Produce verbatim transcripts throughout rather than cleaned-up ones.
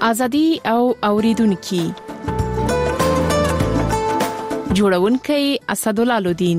ازادي او اوریدونکو جوړونکي اسدالله لودین.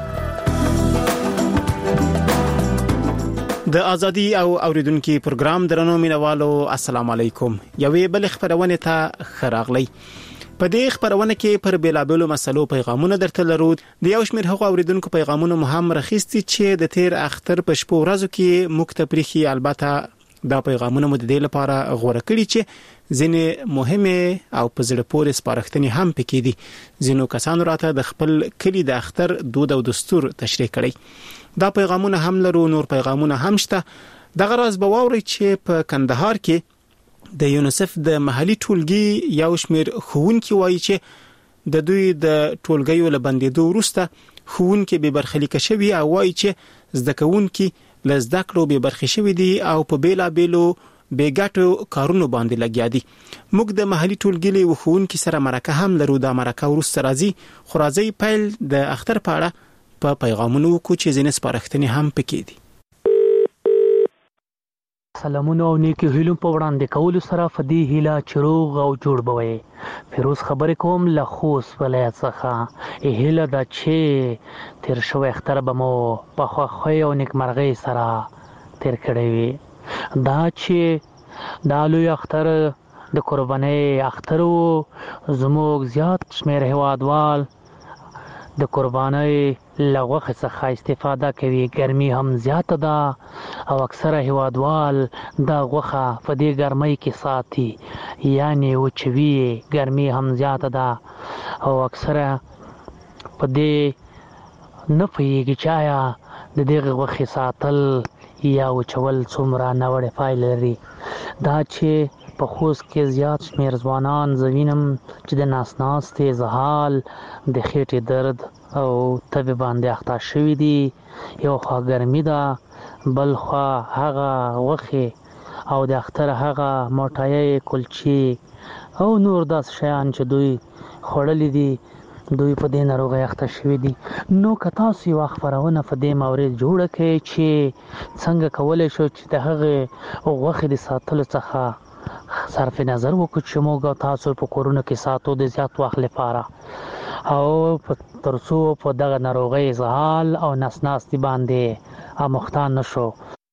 د ازادي او اوریدونکو پروګرام درنو مینوالو السلام علیکم. یوې بل خبرونه ته خراغلی. په دې خبرونه کې پر بیلابلو مسلو پیغامونه درته لرو. د یو شمېر هغو اوریدونکو پیغامونه مهم رخصتي چې د تیر اختر په شپو ورځو کې مکتبريخي البته دا پیغامونه مو د دې لپاره غوړه کړی چې ځینې مهمه او په زړه پورې سپارښتنې هم پکې دي. ځینو کسانو راته د خپل کلی د اختر دود او دستور تشریح کړي. دا پیغامونه هم لرو، نور پیغامونه هم شته. دغه راز به واوري چې په کندهار کې د یونیسف د محلي ټولګي یو شمېر ښوونکي وایي چې د دوی د ټولګیو له بندیدو وروسته ښوونکي به برخلیک شوي او وایي چې زده کوونکي له زده کړو به برخې شوي دي او په بیلا بیلو بیګټو کارونو باندې لګیا دي. موږ د محلي ټولګي له ښوونکي سره مرکه هم لرو. دا مرکه وروسته راځي. خو راځي پیل د اختر په اړه په پیغامونو کو چې ځینې سپارښتنې هم پکې دي. سلامونه او نیکی هیلو په وړاندې کولو سره فدی هیله چروغ او جوړ بوي. فیروز خبرې کوم له خوست ولایت څخه. هیله دا چې تیر شو اختر به مو په خوښۍ او نیکمرغۍ سره تیر کړی وي. دا چې دا لوی اختر د قربانۍ اختر وو. زموږ زیات شمېر هیوادوال د قربانۍ له غوښې څخه استفاده کوي. ګرمي هم زیاته ده او اکثره هیوادوال دا غوښه په دې ګرمۍ کې ساتي، یعنی وچوي. ګرمي هم زیاته ده او اکثره په دې نه پوهېږي چې آیا د دغې غوښې ساتل یا وچول څومره ناوړه پایلې لري. دا چې په خوست کې زیات شمېر ځوانان زه وینم چې د ناس ناستې، زهال، د خېټې درد او تبې باندې اخته شوي دي. یو خوا ګرمي ده، بل خوا هغه غوښې او د اختر هغه موټایۍ، کلچې او نور داسې شیان چې دوی خوړلي دي، دوی په دې ناروغۍ اخته شوي دي. نو که تاسو یوه خپرونه په دې مورد جوړه کړئ چې څنګه کولی شو چې د هغې غوښې د ساتلو څخه صرف نظر وکړو چې موږ تاسو په کورونو کې ساتو د زیات وخت لپاره او ترڅو په دغه ناروغۍ زغال او نسناستي باندې اموختان نشو.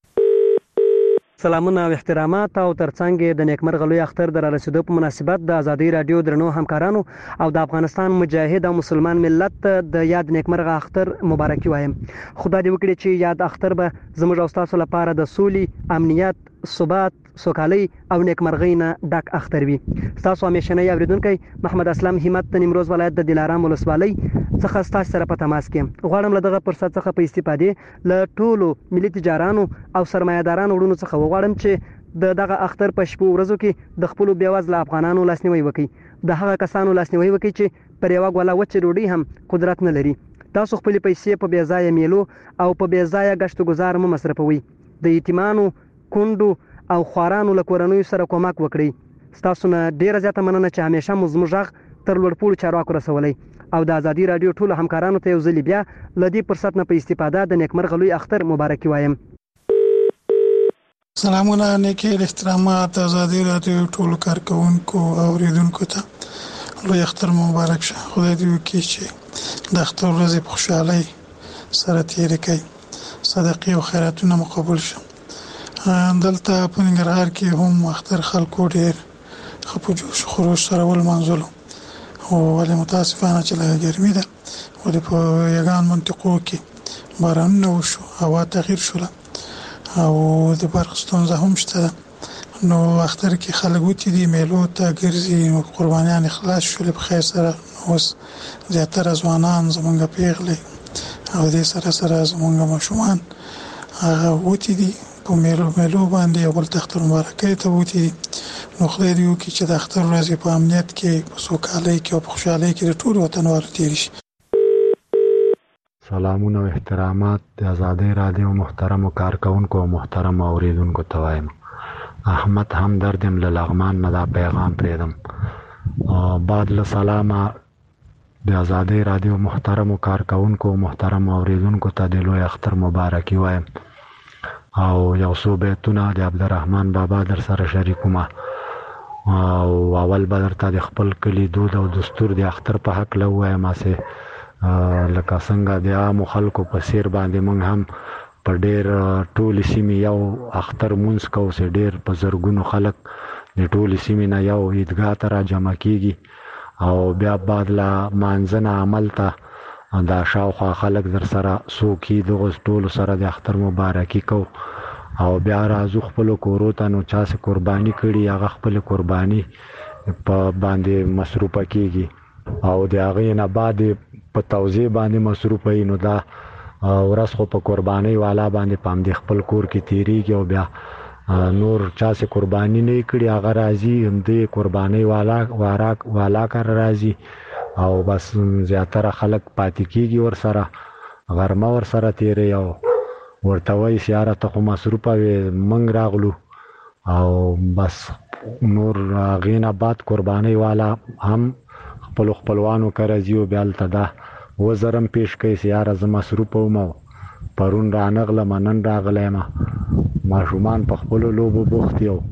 سلامونه او احترامات او ترڅنګ د نیکمرغه لوی اختر د رارسېدو په مناسبت د ازادي رادیو درنو همکارانو او د افغانستان مجاهد او مسلمان ملت د یاد نیکمرغه اختر مبارکي وایم. خدای دې وکړي چې یاد اختر به زموږ او تاسو لپاره د سولې، امنیت، ثبات، سوکالۍ او نیکمرغۍ نه ډک اختر وي. تاسو همیشنی اوریدونکي محمد اسلام همت د نیمروز ولایت د دلارام ولسوالۍ څخه تاسو سره په تماس کې غواړم له دغه فرصت څخه په استفادې له ټولو ملي تجارانو او سرمایه‌دارانو وړونو څخه وغواړم چې د دغه اختر په شپو ورځو کې د خپل بیوزله افغانانو لاسنیوي وکړي. د هغه کسانو لاسنیوي وکړي چې پر یو غولا وچه ډوډۍ هم قدرت نه لري. تاسو خپل پیسې په بې ځایه میلو او په بې ځایه غشت گزار مو مصرفوي. د یتیمانو، کونډو او خوارانو له کورنیو سره کومک وکړئ. تاسو نه ډیره زیاته مننه چې همیشه مو زموږ غږ تر لوړپوړو چارواکو رسولی او د ازادي رادیو ټولو همکارانو ته یو ځل بیا له دې فرصت نه په استفاده د نیکمرغه لوی اختر مبارکي وایم. سلامونه، نیکی احترامات ازادي رادیو ټولو کارکونکو او اوریدونکو ته لوی اختر مبارک شه. خدای دې وکړي چې د اختر ورځې په خوشحالۍ سره تېرې کړئ. صدقې او خیراتونه مو قبول شه. دلته په ننګرهار کې هم اختر خلکو ډېر ښه په جوش خروش سره ولمانځلو او ولې متاسفانه چې لږه ګرمي ده ولې په یګان منطقو کې بارانونه وشو، هوا تغییر شوله او د برق ستونزه هم شته ده. نو اختر کې خلک وتې دي میلو ته ګرځي، نو قربانیان خلاص شولې په خیر سره. اوس زیاتره ځوانان زمونږ پیغلې او دې سره سره زمونږ ماشومان هغه وتې دي په میلو میلو باندې او د اختر مبارکۍ ته وتې دي. نو خدای دې وکړي چې د اختر ورځې په امنیت کې، په سوکالۍ کې او په خوشحالۍ کې د ټولو وطنوالو تېرې شي. سلامونه او احترامات د ازادي رادیو محترمو کارکونکو او محترم اوریدونکو ته وایم. احمد همدرد له لغمان نه دا پیغام پرېږدم. بعد له سلامه د ازادي رادیو محترمو کارکونکو او محترم اوریدونکو ته د لوی اختر مبارکي وایم او یو څو بیتونه د عبدالرحمن بابا در سره شریکومه. او اول به درته د خپل کلي دود او دستور د اختر په حق له ووایم هسې لکه څنګه د عامو خلکو په څیر باندې موږ هم په ډېر ټولې سیمې یو اختر مونځ کوو چې ډېر په زرګونو خلک د ټولې سیمې نه یو عیدګاه ته را جمع کېږي او بیا بعد له مانځه نه عمل ته دا شاوخوا خلک در سره څوک یي دغو ټولو سره د اختر مبارکي کوو او بیا راځو خپلو کورو ته نو چا چې قرباني کړي هغه خپلې قرباني په باندې مصروفه کېږي او د هغې نه بعد په توزیع باندې مصروفه وي نو دا ورځ خو په قربانۍ والا باندې په همدې خپل کور کې تېرېږي او بیا نور چا چې قرباني نه کړي هغه راځي همدې قربانۍ والا والا کره راځي او بس زیاتره خلک پاتې کېږي ورسره غرمه ورسره تېروي او ورته وایي چې یاره ته خو مصروفه وې موږ راغلو او بس نور هغې نه بعد قربانۍ والا هم خپلو خپلوانو کره ځي او بیا هلته دا وزرم پیش کوي چې یاره زه مصروفه وم او پرون رانغلم نن راغلی یم ماشومان په خپلو لوبو بوخت دي او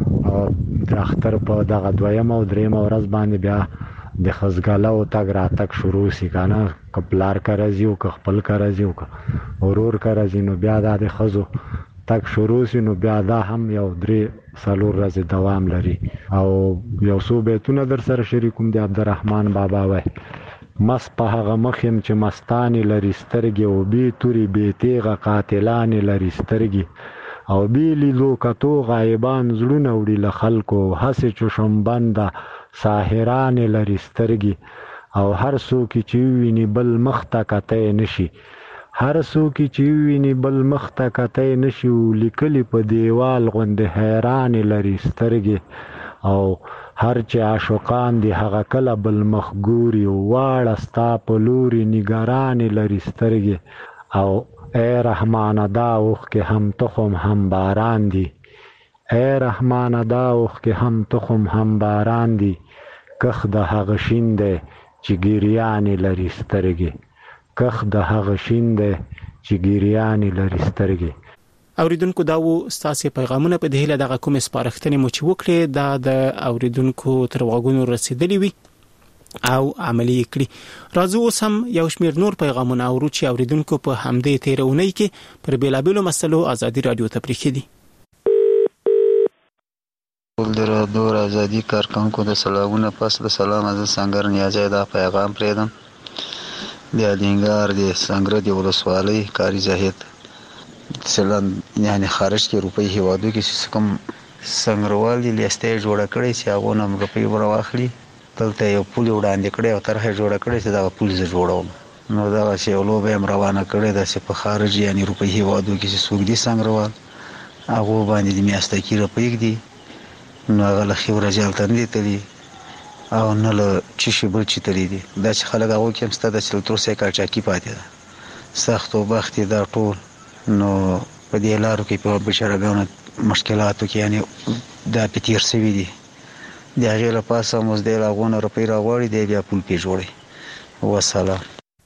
د اختر په دغه دویمه او درېیمه ورځ باندې بیا د خزګلو تګ راتګ شروع شي که نه که پلار کره ځي او که خپل کره ځي او که ورور کره ځي نو بیا دا د ښځو تګ شروع شي نو بیا دا هم یو درې څلور ورځې دوام لري او یو څو بیتونه در سره شریکوم د عبدالرحمن بابا وای مس په هغه مخ یم چې مستانې لري سترګې او بې تورې بې تیغه قاتلانې لري سترګې او بې لیدو کتو غایبان زړونه وړي له خلکو هسې چې شمبنده ساحرانې لري سترګې او هر څوک چې وویني بل مخ ته کتی نشي هر څوک چې وویني بل مخ ته کتی نشي لیکلي په دیوال غوندې حیرانې لري سترګې او هر چې عاشقان دي هغه کله بل مخ ګوري واړه ستا په لوري نګرانې لري سترګې او ای رحمانه دا اوښکې هم تخم هم باران دي ای رحمانه دا اوښکې هم تخم هم باران دي کښ د هغه شین دی چې ګریانې لري سترګې کښ د هغه شین دی چې ګریانې لري سترګې. اوریدونکو دا وو ستاسو پیغامونه په دهله دغه کوم سپارښتنې مو چې وکړي دا د اوریدونکو تر وګونو رسیدلی وي او عملی کړی. راځو اوس هم یو شمیر نور پیغامونه اورو چې اوریدونکو په همدې تیرونی کې پر بیلابلو مسلو ازادي رادیو ته پریښي دي. د رادیو ازادي کارکونکو د سلامونه پس د سلام از څنګه نیازه دا پیغام پریدم د دینګار د څنګه د ولسوالۍ کاری زاهد سلام یعنی خارج کې روپۍ هیوادو کې کوم څنګهوال دي لیسته جوړه کړې چې هغه نم روپۍ ورواخلي دلته یو پول وړاندې کړي او طرحه جوړه کړې چې دا پول زه جوړوم نو دا چې لوبه هم روانه کړې ده چې په خارج یعنی روپۍ هیوادو کې سوق دي څنګهوال هغه باندې د میاشتې کې روپۍ دي نو هغه له خبره جالته نه دي او نه له چې شي بل چې تللی دي دا چې خلک هغه کې مستد چې تر څه کار چاکی پاتې ده سخت او بخت دا ټول نو په دې لارو کې په بشرګانو مشکلاتو کې یعنی دا پتیر سوي دي د هغه لپاره موږ د لاغونه روپی راغوري دی بیا پول پی جوړي والسلام.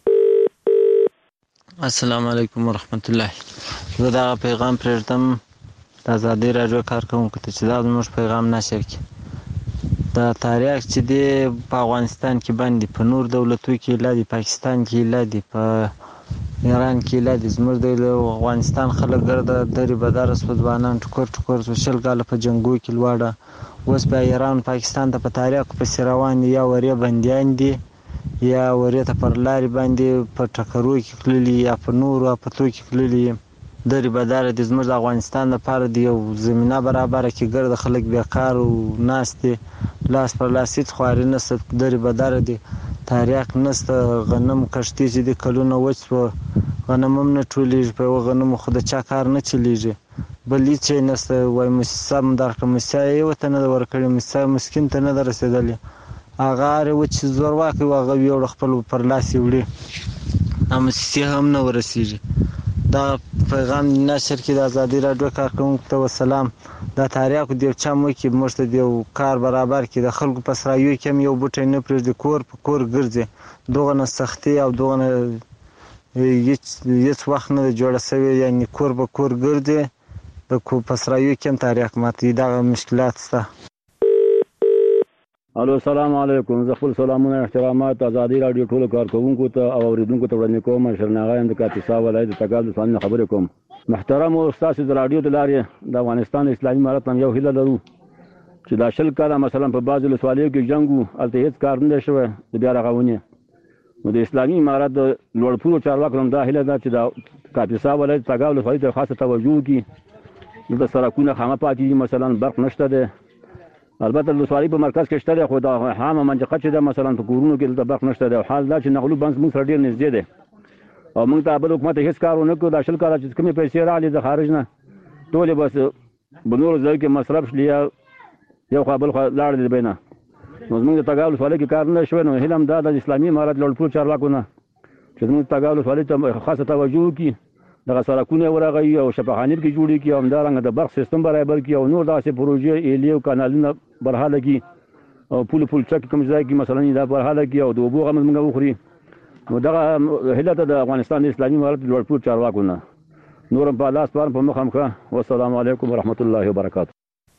السلام علیکم ورحمت الله. زه دا پیغام پرېږدم د ازادي رادیو کارکونکو ته چې دا زموږ پیغام نشر کړي. دا تاریخ چې دی په افغانستان کې باندې په نور دولتو کې لادي پاکستان کې لادي په ایران کې لادي زموږ د افغانستان خلک ګرځي درې بدار سپځوانان ټکور ټکور سوشل غاله په جنگو کې لواړه اوس په ایران پاکستان ته په تاریخ په روان یا وری بنديان دي یا وری ته پر لاري باندې په ټکرو کې کړلي یا په نور او په تو کې کړلي درې بدار د زموږ د افغانستان لپاره دی یو زمينه برابر کې ګرځي خلک بیکار او ناشته لاس پر لاسیت خواري نست درې بدار دي تاریخ نست غنم کشتي چې د کلونو وڅو غنم هم نه ټولېږي په غنم خو د چا کار نه چلیږي بلې چې نست وای مسم درکه مسای وته نه ورکړي مسای مسكين ته نه رسیدلی هغه و چې زور واکي واغه یو خپل پر لاس وړي هم سي هم نه ورسیږي. دا پیغام نشر کې د ازادي رادیو کارکونکو ته والسلام. دا تاریخ دی چې موږ کې مشته دی کار برابر کې د خلکو په سرایو کې یو بوټي نه پرې کور په کور ګرځي دوغه نه سختي او دوغه هیڅ هیڅ وخت نه جوړ شوی یعنی کور په کور ګرځي د کو په سرایو کې تاریخ ماتي دا مشکلات سته. الو السلام علیکم. زه خپل سلامونه احترامات ازادي رادیو ټولو کارکونکو ته او اوریدونکو ته وړاندې کوم. شرناغه یم د کاپیسا ولایت د تګاب د څنګه خبرې کوم. محترم استاد د رادیو د لارې د افغانستان اسلامي امارت هم یو هیله لرو چې دا شل کاله مثلا په بعضو ولسوالیو کې جنګ وو، هلته هېڅ کار نه دی شوی د بیا رغونې. نو د اسلامي امارت د لوړپوړو چارواکو هم دا هیله ده چې د کاپیسا ولایت تګاب ولسوالۍ ته خاصه توجه وکړي. دلته سړکونه خامه پاتې دي، مثلا برق نشته دی. البته د ولسوالۍ په مرکز کې شته دی، خو دا عامه منطقه چې ده مثلا په کورونو کې دلته برق نشته دی. او حال دا چې نغلو بند زموږ سره ډېر نږدې دی او موږ ته بل حکومت هېڅ کار ونه کړو. دا شل کاله چې کومې پیسې راغلې د خارج نه ټولې بس په نورو ځایو کې مصرف شلې یا یو خوا بل خوا لاړې د بینه. نو زموږ د تګاب ولسوالۍ کې کار نه شوی. نو هیله هم دا د اسلامي امارت لوړپوړو چارواکو نه چې زموږ د تګاب ولسوالۍ ته خاصه توجه وکړي، دغه سړکونه یې ورغوي او شفاخانې پکې جوړې کړي او همدارنګه د برق سیستم برابر کړي او نور داسې پروژې ایلې او کانالونه برحاله کړي او پول پول چک کوم ځای کې مثلا دا برحاله کړي او د اوبو غم موږ وخوري. نو دغه هیله ته د افغانستان د اسلامي امارت لوړپوړو چارواکو نه نور هم په لاس پارم په مخ هم ښه. والسلام علیکم ورحمت الله وبرکاته.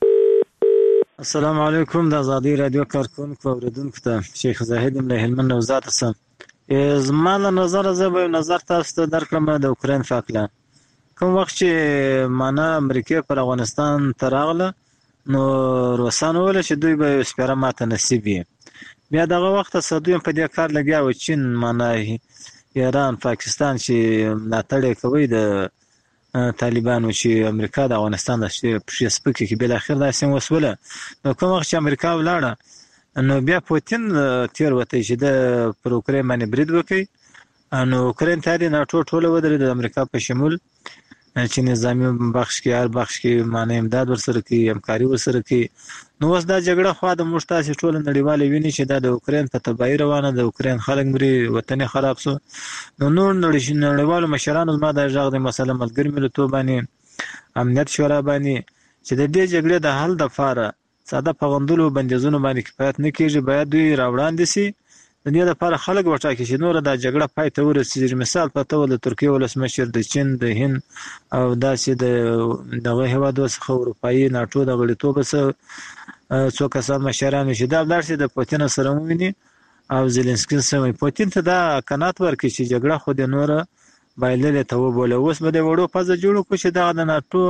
السلام علیکم. د ازادي رادیو کارکونکو او اوریدونکو ته شیخ زاهد یم له هلمند نوزاد څخه. زما له نظره زه به نظر تاسو ته درکړم د اوکراین په هکله. کوم وخت چې معنا امریکا پر افغانستان ته راغله نو روسان وویل چې دوی به سپاره ماته نصیب وي. بیا دغه وخت دوی په دې کار لګیا و. چین معنا ایران پاکستان چې ملاتړ کوي د طالبانو چې امریکا د افغانستان د پښې سپکې کې بل اخر داسې وسوله. نو کوم وخت چې امریکا ولاړه نو بیا پوتین تیر وته چې د پر اوکراین باندې برید وکړي. نو اوکراین ته د ناټو ټوله ودرېد د امریکا په شمول چې نظامی بخش کې هر بخش کې معنی امداد ورسره کوي، همکاري ورسره کوي. نو اوس دا جګړه خو د موږ تاسې ټوله نړیواله ویني چې دا د اوکراین په تباهي روانه د اوکراین خلک مري، وطن خراب سو. نو نور نړیوالو مشرانو زما دا غږ دی مثلا ملګري ملتونو باندې امنیت شورا باندې چې د دې جګړې د حل دپاره ساده پغندلو بندیزونو باندې کفایت نه کېږي، باید دوی راوړاندې سي د دې لپاره خلک وټاکي چې نوره دا جګړه پای ته ورسېږي. مثال په توګه د ترکیې ولسمشر، د چین، د هند او داسې د دغه هېوادو څخه اروپایي ناټو د غړیتوب څخه څو کسان مشران چې دا ولاړ شي د پوتین سره وویني او زیلنسکي سره پوتین ته دا قناعت ورکړي چې جګړه خو د نوره بایللې ته وبوله. اوس به د وړو پزه جوړ کړو چې دغه د ناټو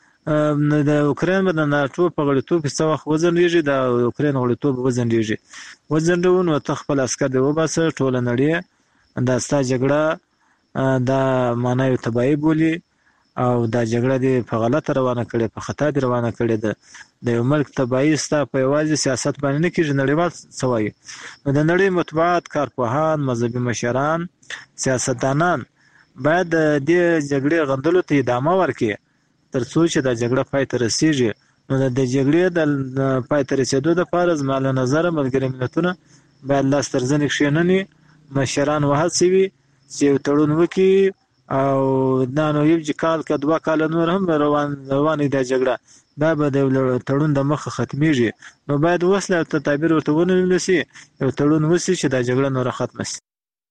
د اوکراین به د ناټو په غړیتوب کې څه وخت وځنډېږي، د اوکراین غړیتوب وځنډېږي. وځنډوو نو ته خپل عسکر دې وباسه، ټوله نړۍ دا ستا جګړه دا معنا یو تباهي بولي او دا جګړه دې په غلطه روانه کړې، په خطا دې روانه کړې ده. د یو ملک تباهي ستا په یوازې سیاست باندې نه کېږي، نړیوال څه وایي. نو د نړۍ مطبوعات، کارپوهان، مذهبي مشران، سیاستدانان باید د دې جګړې غندلو ته ادامه ورکړي تر څو چې دا جګړه پای ته رسېږي. نو د جګړې د پای ته رسېدو دپاره زما له نظره ملګري ملتونه باید لاس تر زنې کښېنني، مشران وهڅوي چې یو تړون وکړي او دا نو یو کال که دوه کاله نور هم روان روانه دا جګړه دا به د تړون د مخه ختمېږي. نو باید وسله ته تعبیر ورته ونیول سي، یو تړون وسي چې دا جګړه نوره ختمه سي.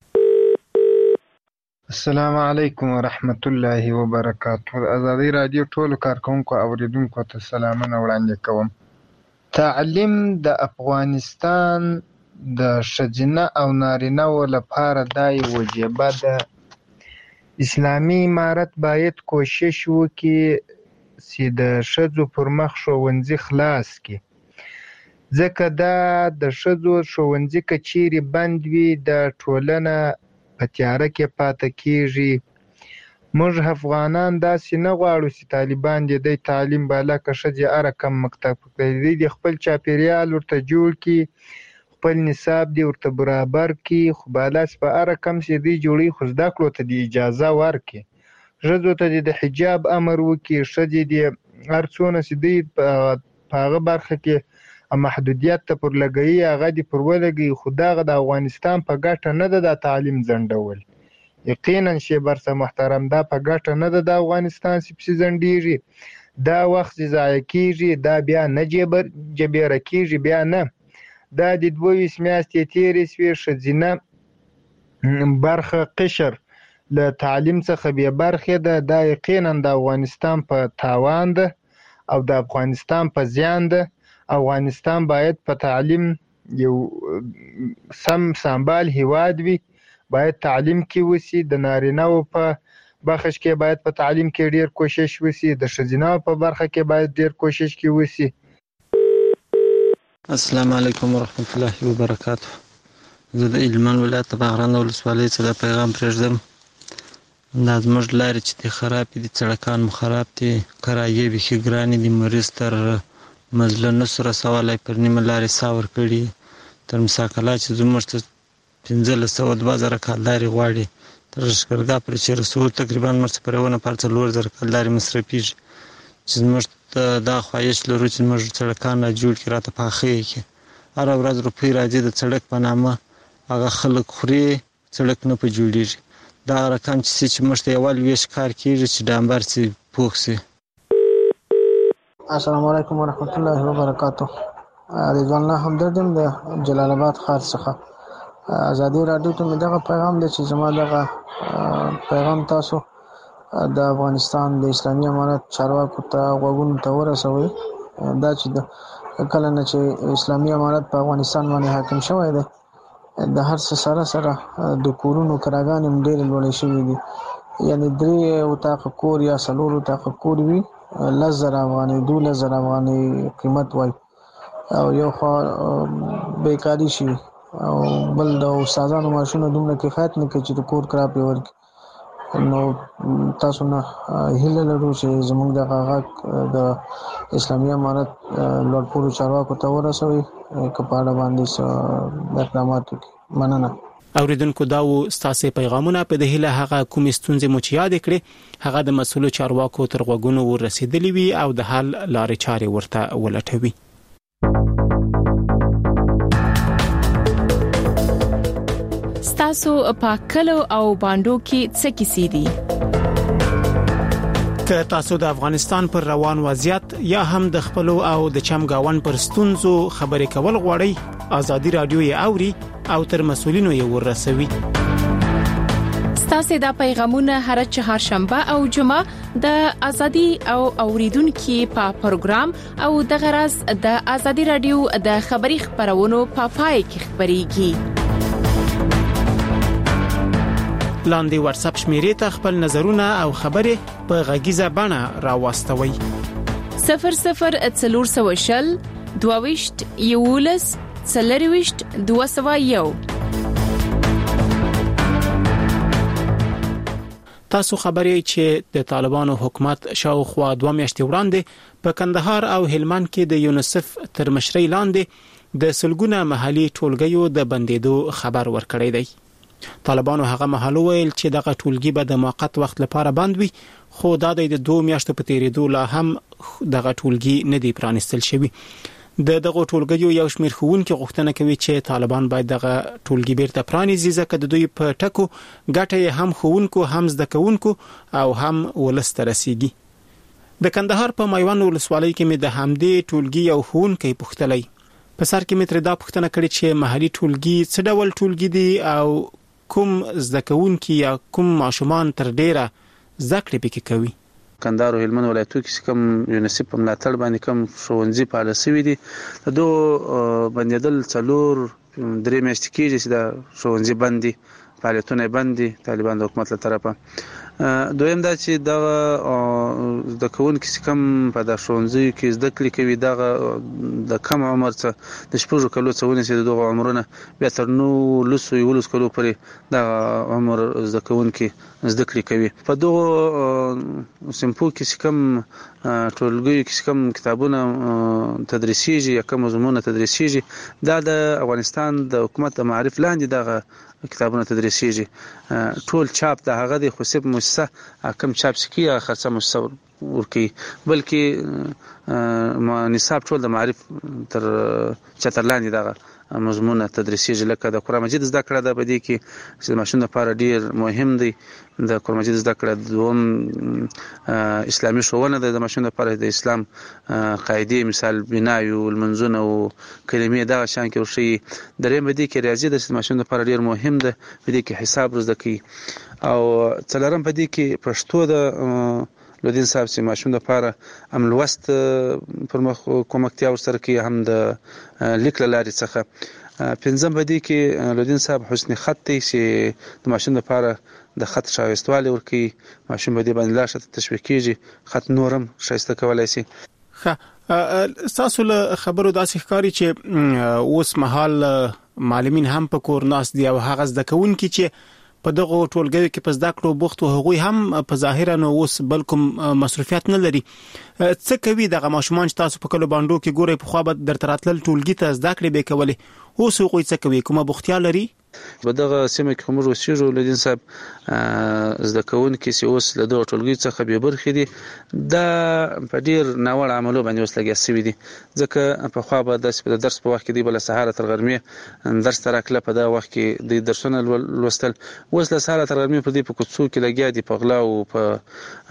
السلام علیکم ورحمت الله وبرکاته. ازادي رادیو ټولو کارکونکو او اوریدونکو ته سلامونه وړاندې کوم. تعلیم د افغانستان د ښځینه او نارینه‌و لپاره دا یوه وجیبه ده. اسلامي امارت باید کوشش وکړي چې د ښځو پر مخ ښوونځي خلاص کړي، ځکه دا د ښځو ښوونځي که چیرې بند وي دا ټولنه په تیاره کې پاتې کېږي. موږ افغانان داسې نه غواړو چې طالبان دې دی تعلیم بالا که ښځې هره کم مکتب دی د خپل چاپېریال ورته جوړ کړي، خپل نصاب دې ورته برابر کړي، خو بالا چې په هره کم چې دی جوړوي خو زده کړو ته دې اجازه ورکړي، ښځو ته دې د حجاب امر وکړي، ښځې دې هر څونه چې دی په هغه برخه کې محدودیت ته پر لګوي هغه دې پر ولګوي. خو دغه د افغانستان په ګټه نه ده دا تعلیم ځنډول. یقینا شیبر صاحب محترم دا په ګټه نه ده د افغانستان چې پسې ځنډېږي، دا وخت چې ضایع کېږي دا بیا نه جبیره کېږي، بیا نه. دا د دوه ویشت میاشتې تېرې شوې ښځینه برخه قشر له تعلیم څخه بې برخې ده. دا یقینا د افغانستان په تاوان ده او د افغانستان په زیان ده. افغانستان باید په تعلیم یو سم سمبال هیواد وي باید تعلیم کې وسی. د نارینه‌و په بخش کې باید په تعلیم کې ډیر کوشش وسی، د ښځینه په برخه کې باید ډیر کوشش کې وسی. السلام علیکم ورحمت الله وبرکاته. زه د هلمند ولایت باغران ولسوالۍ څخه د پیغام پرېږدم. دا زموږ لارې چې دي خراب دي، سړکان مو خراب دي، کرایې بیخي ګرانې دي، مریض تر مزله نسو رسولی، پر نیمه لارې ساه ورکړي. تر مساکلا چې زموږ ته پنځلس سوه دوه زره کالدارې غواړي، تر لښکرګاه پورې چې رسو تقریبا موږ ته پر یوه نفر څلور زره کالدارې مصرفېږي. چې زموږ ته دا خواهش لرو چې زموږ سړکان را جوړ کړي، راته پاخه یې کړي. هره ورځ روپۍ راځي د سړک په نامه، هغه خلک خوري، سړک نه په جوړېږي. دا رقم چې سي چې موږ ته یوال ویش کار کېږي چې ډامبر سي پوخ سي. السلام علیکم ورحمت الله وبرکاته. رضوان الله همدرد یم د جلال آباد ښار څخه. ازادي راډیو ته مې دغه پیغام دی چې زما دغه پیغام تاسو د افغانستان د اسلامي امارت چارواکو ته غوږونو ته ورسوئ. دا چې کله نه چې اسلامي امارت په افغانستان باندې حاکم شوی دی، د هر څه سره سره د کورونو کراګانې هم ډېرې لوړې شوي دي. یعنې درې اتاقه کور یا څلور اتاقه کور وي، لس زره افغانۍ دولس زره افغانۍ قیمت وایي، او یو خوا بیکاري شي، او بل د استادانو معاشونه دومره کفایت نه کوي چې د کور کرا پرې ورکړي. نو تاسو نه هیله لرو چې زموږ دغه غږ د اسلامي امارت لوړپوړو چارواکو ته ورسوي، که په اړه باندې څه اقدامات وکړي. مننه. اوریدونکو دا و ستاسو پیغامونه. په د هیله هغه کومې ستونزې مو چې یاد کړې هغه د مسؤلو چارواکو تر غوږونو ورسېدلې وي او د حل لارې چارې ورته ولټوي. تاسو په کلو او باندو کې څه کیسې دي؟ که تاسو د افغانستان پر روان وضعیت یا هم د خپل او د چمګاون پر ستونزو خبرې کول غواړئ، ازادي رادیو یې اوري او تر مسؤلینو یې ورسوي. ستاسو د پیغامونه هر چهارشنبه او جمعه د ازادي او اوریدونکو په پروګرام او د غرض د ازادي رادیو د خبري خبرونو په پای کې خبريږي. لاندې واتس اپ شمیرې ته خپل نظرونه او خبرې په غږیزه بڼه راوستوي. صفر صفر څلور سوه شل دوه یولس څلرويشت دوه سوه یو. تاسو خبرې چې د طالبانو حکومت شاوخوا دوه میاشتې وړاندې په کندهار او هلمند کې د یونیسف تر مشرۍ لاندې د سلګونه محلي ټولګیو د بندیدو خبر ورکړی دی. طالبانو هغه مهالو ویل چې دغه ټولګي به د موقت وخت لپاره بند وي، خو دا د دوه میاشتو په تیریدو لا هم دغه ټولګي نه دی پرانستل شوی. د دغه ټولګیو یو شمېر ښوونکي غوښتنه کوي چې طالبان باید دغه ټولګي بیرته پرانیزي، ځکه د دوی په ټکو ګټه هم ښوونکو هم زده کوونکو او هم ولست رسیږي. د کندهار په میوند ولسوالۍ کې مې د همدې ټولګي یو ښوونکی پوښتلی. په سر کې مې تر دا پوښتنه کړې چې محلي ټولګي څه ډول ټولګي دي او کوم زده کوونکي یا کوم ماشومان تر ډیره زده کړې پکې کوي. کندهار او هلمند ولایتونو کې کوم یونیسف په ملاتړ باندې کوم ښوونځي فعال شوي دي، د دوه بندیدل څلور درې میاشتې کېږي چې دا ښوونځي بند دي، فعالیتونه بند دي طالبان د حکومت له طرفه. دویم دا چې دا د کوونکو چې کوم په د ښوونځي کې زده کړې کوي دا د کم عمر څخه د شپږو کلو څخه ونیسي د دغه عمرونه بیا تر نو لسو یولس کلو پورې دا عمر زده کوونکي زده کړې کوي. په دغه سمپو کې چې کوم ټولګیو کې کوم کتابونه تدریسيږي یا کوم مضمونونه تدریسيږي دا د افغانستان د حکومت د معرف لاندې دغه کتابونه تدریسيږي. ټول چاپ د هغه د خصوصي مؤسسه کم چاپ سکی یا خرڅه مؤسسه ورکی، بلکې نصاب ټول د معرف تر چتر لاندې دغه مضمونه تدریسيږي. لکه د قرآن مجید زده کړه د بدی کې چې ماشوم لپاره ډیر مهم دی، د قرآن مجید زده کړه دوم اسلامي ښوونه د ماشوم لپاره د اسلام قاعده مثال بنای او المنزون او کلمې دا شان کې ورشي. دریم بدی کې ریاضي د ماشوم لپاره ډیر مهم ده، بدی کې حساب زده کوي. او څلورم بدی کې پښتو د لودین صاحب چې ماشوم لپاره عمل وست پر مخ کومکتیا ورسره کوي، هم د لیک لارې څخه پنځم بدی کې لودین صاحب حسن خط دی چې د ماشوم لپاره د خط شایستوالی ورکوي، ماشوم به دې باندې لا ښه تشویق کیږي، خط نورم ښایسته کولای شي. ښه تاسو له خبرو داسې ښکاري چې اوس مهال معلمین هم په کور ناست دي او هغه زده کوونکي چې په دغه ټولګیو کې په زده کړو بوخت او هغوی هم په ظاهرا نو اوس بل کوم مصرفیات نه لري. څه کوي دغه ماشومان چې تاسو په کلو باندې کې ګورئ په خو به در تراتل ټولګي ته زده کړې به کولې، اوس هغوی څه کوي، کومه بوختیا لري؟ په دغه سیمه کې موږ اوسېږو لودین صاحب زده کوونکي چې اوس له دغه ټولګي څخه بې برخې دي دا په ډېر ناوړه عملو باندې اوس لګیا شوي دي، ځکه پخوا به داسې په درس په وخت کې دوی به له سهاره تر غرمې درس ته راکله، په دغه وخت کې دوی درسونه لوستل، اوس له سهاره تر غرمې په دې په کوڅو کې لګیا دي، په غلا او په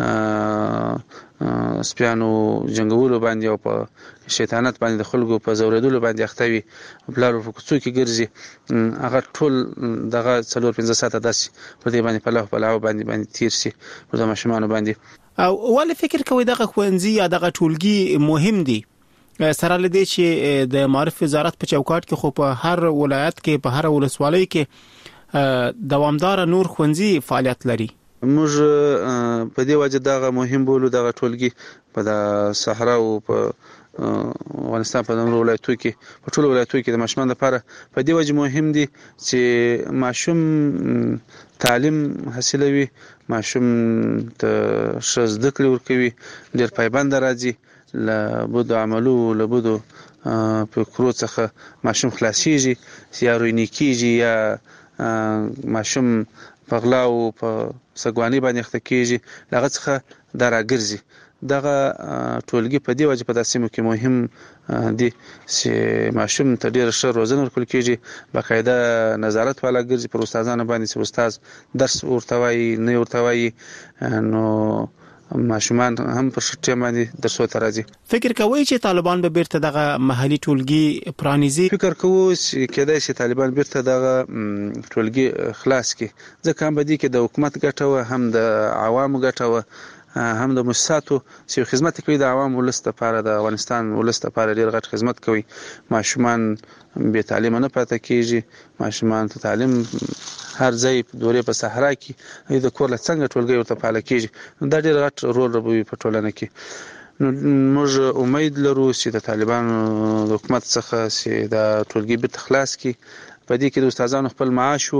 سپیانو جنګولو باندې او په شیطانت باندې د خلکو په زوریدلو باندې اخته وي، بلارو په کوڅو کې ګرځي، هغه ټول دغه څلور پنځه ساعته داسې په دې باندې په لهو په لهو باندې باندې تیر شي په د ماشومانو باندې. او ولې فکر کوئ دغه ښوونځي یا دغه ټولګي مهم دي سره لدې چې د معرف وزارت په چوکاټ کې خو په هر ولایت کې په هر ولسوالۍ کې دوامدار نور ښوونځي فعالیت لري؟ موږ په دې وجه دغه مهم بولو دغه ټولګي په د صحرا او په افغانستان په نورو ولایتونو کې په ټولو ولایتونو کې د ماشومان لپاره په دې وجه مهم دي چې ماشوم تعلیم حاصلوي، ماشوم ته ښه زده کړې ورکوي، ډېر پایبند راځي، له بدو عملو له بدو فکرو څخه ماشوم خلاصيږي یا روینې کیږي یا ماشوم په غلا او په سګواني باندې اخته کیږي، دغه څخه دا راګرځي. دغه ټولګي په دې وجه په داسې مو کې مهم دي چې ماشوم ته ډېر ښه روزنه ورکول کیږي، باقاعده نظارت والا ګرځي پر استادانو باندې چې استاد درس ورته وایي نه ورته وایي، نو ماشومان هم پر شټه باندې درسو ته راځي. فکر کوئ چې طالبان به بیرته دغه محلي ټولګي پرانیزي؟ فکر کوو چې کېدای شي طالبان بیرته دغه ټولګي خلاص کړي، ځکه هم بدی کې د حکومت ګټه و، هم د عوامو ګټه و، هم د مؤسساتو چې خدمت کوي د عوام ولست لپاره، د افغانستان ولست لپاره ډېر غټ خدمت کوي. ماشومان به تعلیم نه پاتې کیږي، ماشومان ته تعلیم هر ځای په دورې په صحرا کې د کور له څنګه ټولګي ورته فعال کیږي، دا ډېر غټ رول لري په ټولنه کې. نو موږ امید لرو چې د طالبانو د حکومت څخه چې د ټولګي بیرته خلاص کړي، په دې کې د استادانو خپل معاش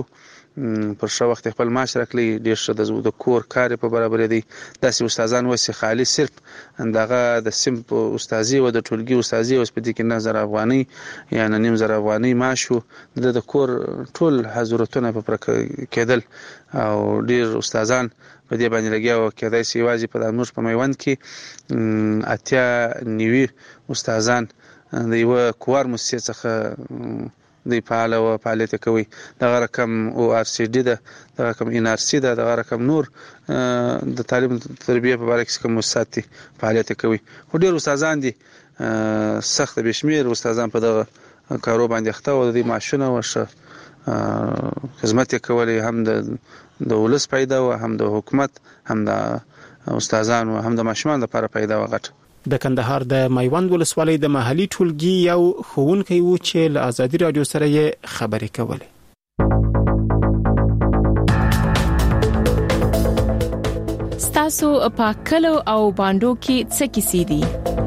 پر شو وخت خپل معاش راکړي، ډېر ښه د کور کار په برابر دی. داسې استادان وسه خالي صرف دغه د سیم په استادي او د ټولګي استادي اوس په دې کې نه زر افغاني یا نه نیم زر افغاني معاش د کور ټول حضورتونه په پرک کېدل، او ډېر استادان په دې باندې لګیا او کېدای شي واځي په دموږ په میوند کې اتیا نیوي استادان د یو کوار مؤسسه څخه د فعال او فعالیت کوي، دغه رقم او ار سی ډي ده، دغه رقم ان ار سی ده، دغه رقم نور د تعلیم تربیه په اړه کې کوم مؤسسات فعالیت کوي. خو ډېر استادان دي سخت بشمیر استادان په دغه کارو باندې اخته او د معاشونه ورشه خدمت کوي، هم د د ولس پیدا او هم د حکومت، هم د استادانو، هم د ماشومان لپاره پیدا وغټ. د کندهار د میوند ولسوالۍ د محلي ټولګي یو ښوونکی و چې له آزادي رادیو سره یې خبرې کولې. ستاسو په کلو او باندو کې څه کیسې دي؟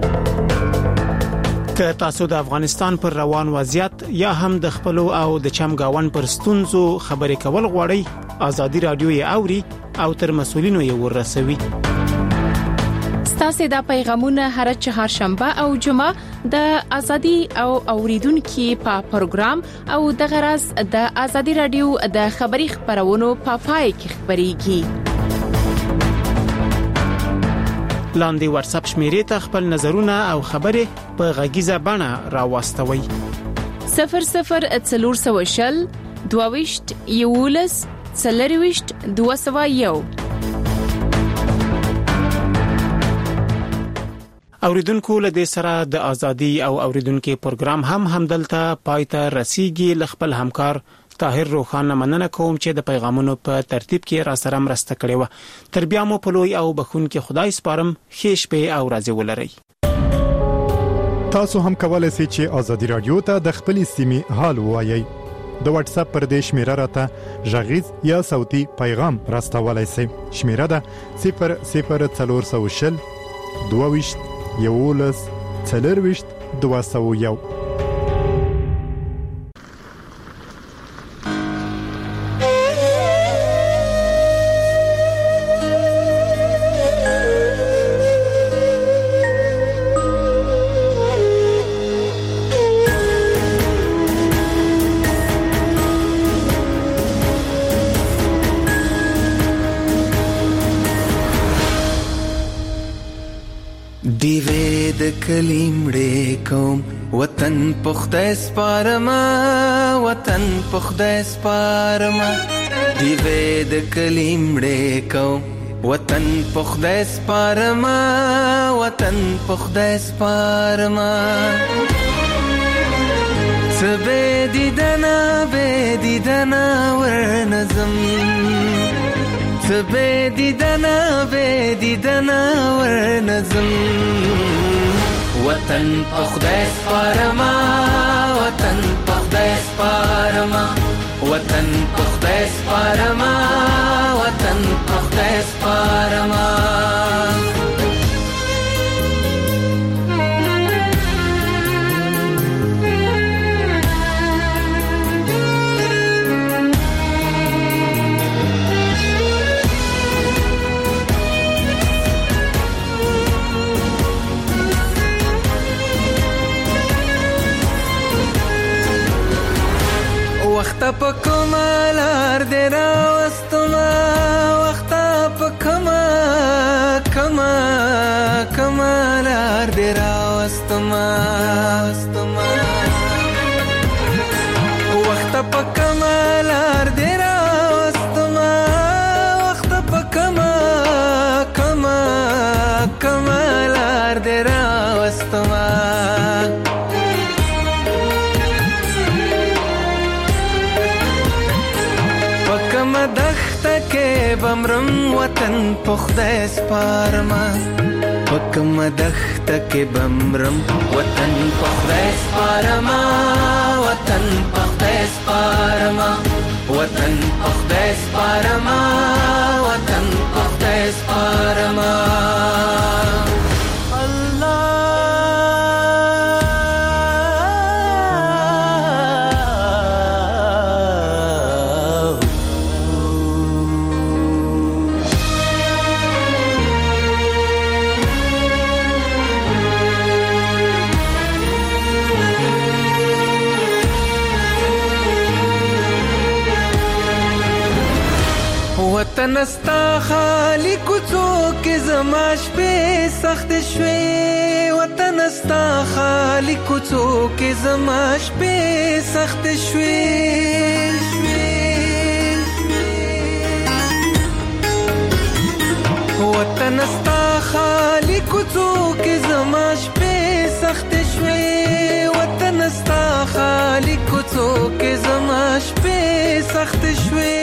که تاسو د افغانستان پر روان وضعیت یا هم د خپل او د چمګاون پر ستونزو خبرې کول غواړئ، آزادي رادیو یې اوري او تر مسؤلینو یې ورسوي. تاسو د پیغامونه هر چهارشنبه او جمعه د ازادي او اوریدونکو په پروګرام او د غرض د ازادي رادیو د خبري خبرونو په پای کې خبريږي. لاندې واتس اپ شمیرې ته خپل نظرونه او خبرې په غږیزه بڼه راوستوي. صفر صفر اتلور سوشل دوويشت یولس سلریويشت دوه سوه یو. اوریدونکو له دې سره د ازادي او اوریدونکو پروګرام هم همدلته پایته رسیدي. لخپل همکار طاهر روخان مننه کوم چې د پیغامونو په ترتیب کې را سره مرسته کړې و. تر بیا مو په لوی او بخون کې خدای سپارم. ښه شپه او ورځ ولرئ. تاسو هم کولای شئ چې ازادي رادیو ته د خپلې سیمې حال ووایئ. د واتس اپ پر دې شمیره راته غږیز یا صوتي پیغام راستولای شئ. شمیره ده صفر صفر څلور سوه شل دوه ویشت یوولس څلور ویشت دوه سوه یو. کلیمړې کوم وطن پخته سپارما وطن پخته سپارما دیوې د کلیمړې کوم وطن پخته سپارما وطن پخته سپارما سبه دیدنا به دیدنا ورنظم سبه دیدنا به دیدنا ورنظم وطن پخته سپارما وطن پخته سپارما وطن پخته سپارما وطن پخته سپارما وخت په کمالار دې راوستما وخت په کما کما کمالار دې راوستما وخت په کمالار دې راوستما وخت په کما کما کمالار دې راوستما بمرم وطن پخته سپارما پکم دخت کې بمرم وطن پخته سپارما وطن پخته سپارما وطن پخته سپارما وطن پخته سپارما وطن استا خالی کوڅو کې زما شپې سخت شوې وطن استا خالی کوڅو کې زما شپې سخت شوې وطن استا خالی کوڅو کې زما شپې سخت شوې وطن استا خالی کوڅو کې زما شپې سخت شوې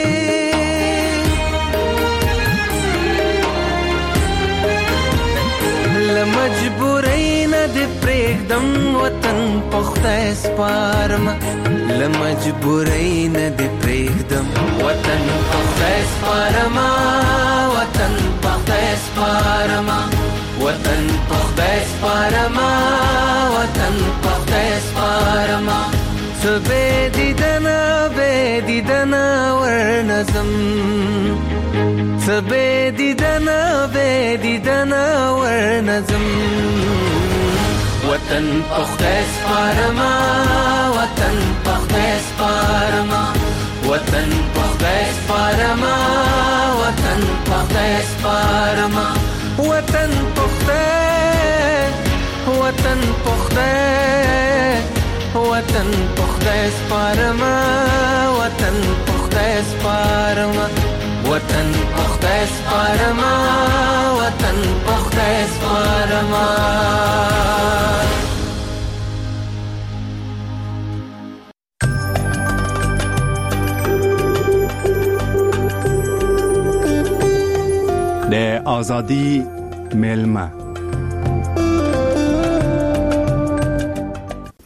لمجبورین دې پرېږدم وطن پخته سپارما لمجبورین دې پرېږدم وطن پخته سپارما وطن پخته سپارما وطن پخته سپارما وطن پخته سپارما سبه دیدنا به دیدنا ورنظم سبه دیدنا به دیدنا ورنظم وطن پخته سپارما وطن پخته سپارما وطن پخته سپارما وطن پخته سپارما وطن پخته وطن پخته وطن پخته سپارما وطن پخته سپارما وطن پخته سپارما وطن پخته سپارما د ازادي ملما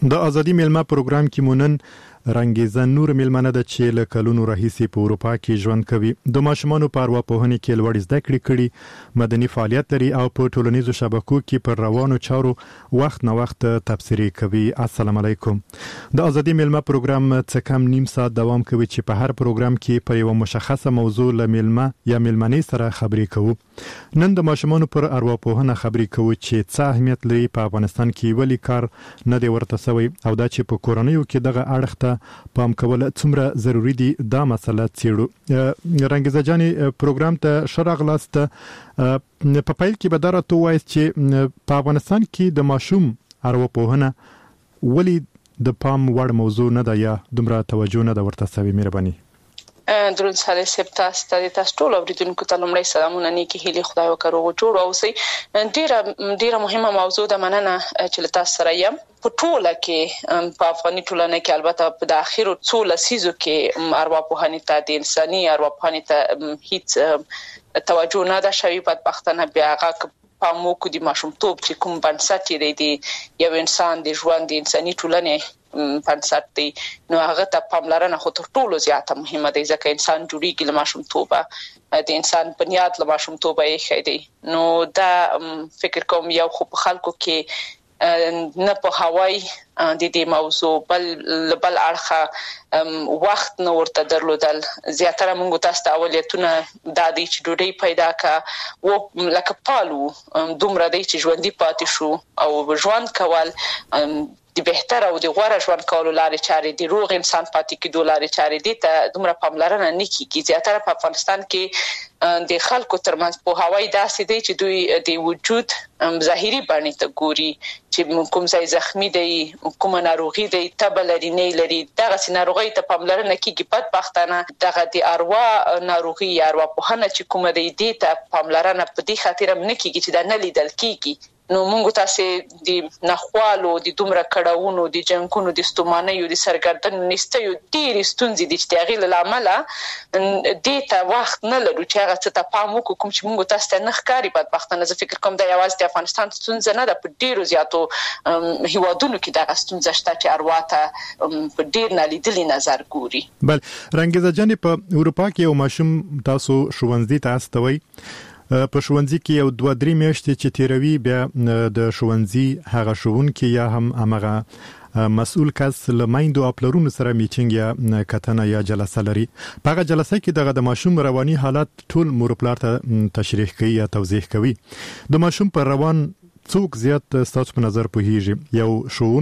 د ازادي میلمه پروګرام کې مونن رنګیزه نور میلمنه د چې له کلونو راهیسې په اروپا کې ژوند کوي. د ماشومانو په ارواپوهنې کې لوړ زده کړې کړي، مدني فعالیت لري او په ټولنیزو شبکو کې پر روانو چارو وخت نه وخت تبصرې کوي. السلام علیکم. د ازادي میلمه پروګرام څه کم نیم ساعت دوام کوي چې په هر پروګرام کې پر یو مشخصه موضوع له میلمه یا میلمنې سره خبرې کوو. نن د ماشومانو پر ارواپوهنه خبرې کوو چې څه اهمیت لري په افغانستان کې، ولی کار نه دی ورته سوی او دا چې په کورنیو کې دغه اړخ ته پام کول څومره ضروری دي، دا مسله څیړو. رنګیزه جاني پروګرام ته شرغلاست په پیل کې به درته وایي چې په افغانستان کې د ماشوم ارواپوهنه ولی د پام وړ موضوع نه ده یا دومره توجه نه ده ورته سوی. مهرباني. درود سره سپتاس ته تاسو ټول اوریدونکو ته لومړی سلامونه نیکی هیلې خدای وکړو جوړ اوسئ. ډیره ډیره مهمه موضوع ده، مننه چې تاسو سره یم. په ټوله کې په افغاني ټولنه کې البته په اخیرو څو لسیزو کې ارواپوهنې ته د انساني ارواپوهنې ته هیڅ توجه نه ده شوی. بدبختانه بیا هغه پامو کو د ماشومتوب چې کوم بنسټ دی یو انسان د ژوند د انساني ټولنې بنسټ دی، نو هغه ته پاملرنه خو تر ټولو زیاته مهمه ده، ځکه انسان جوړیږي له ماشومتوبه، د انسان بنیاد له ماشومتوبه یې ښه دی. نو دا فکر کوم یو خو په خلکو کې نه په هوای د دې موضوع بل بل اړخه وخت نو ورته درلودل. زیاتره موږ تاسو ته اولتونه د دې چې ډوډۍ پیدا کا و لکه پالو دومره دی چې ژوندۍ پاتې شو او ژوند کول د بهتر او د غوړه ژوند کولو لارې چارې د روغ انسان پاتې کېدو لارې چارې دي ته دومره پاملرنه نه کیږي. زیاتره په افغانستان کې د خلکو ترمنځ په هوای داسې دی چې دوی د وجود ظاهري بڼې ته ګوري چې کوم ځای زخمی دی، کومه ناروغي دی، تبه لري نه لري، دغه سي ناروغي ته پاملرنه کیږي. بدبختانه دغه د اروا ناروغي یا ارواپوهنه چې کومه دی دې ته پاملرنه په دې خاطر هم نه کیږي چې دا نه لیدل کیږي. نو موږ تاسو د نخوالو د دومره کډاونو د جنگونو د ستومانیو د سرګردن نستیو ډېر ستونزې د اشتغال لامل دې ته وخت نه لرو چې هغه څه ته پام وکړو کوم چې موږ تاسو ته نه ښکاري. بدبختانه زه فکر کوم دا یوازې د افغانستان ستونزه نه ده، په ډیرو زیاتو هیوادونو کې دا ستونزه شته چې ارواته په ډیر نالیدلي نظر ګوري. بل رنګیزه جان په اروپا کې یو ماشوم تاسو ښوونځي ته استوي، په ښوونځي کې یو دوه درې میاشتې چې تیروي، بیا د ښوونځي هغه ښوونکي یا هم هغه مسؤل کس له میندو او پلرونو سره میټینګ یا کتنه یا جلسه لري. په هغه جلسه کې دغه د ماشوم رواني حالت ټول مور پلار ته تشریح کوي یا توضیح کوي. د ماشوم پر روان څوک زیات ستاسو په نظر پوهیږي، یو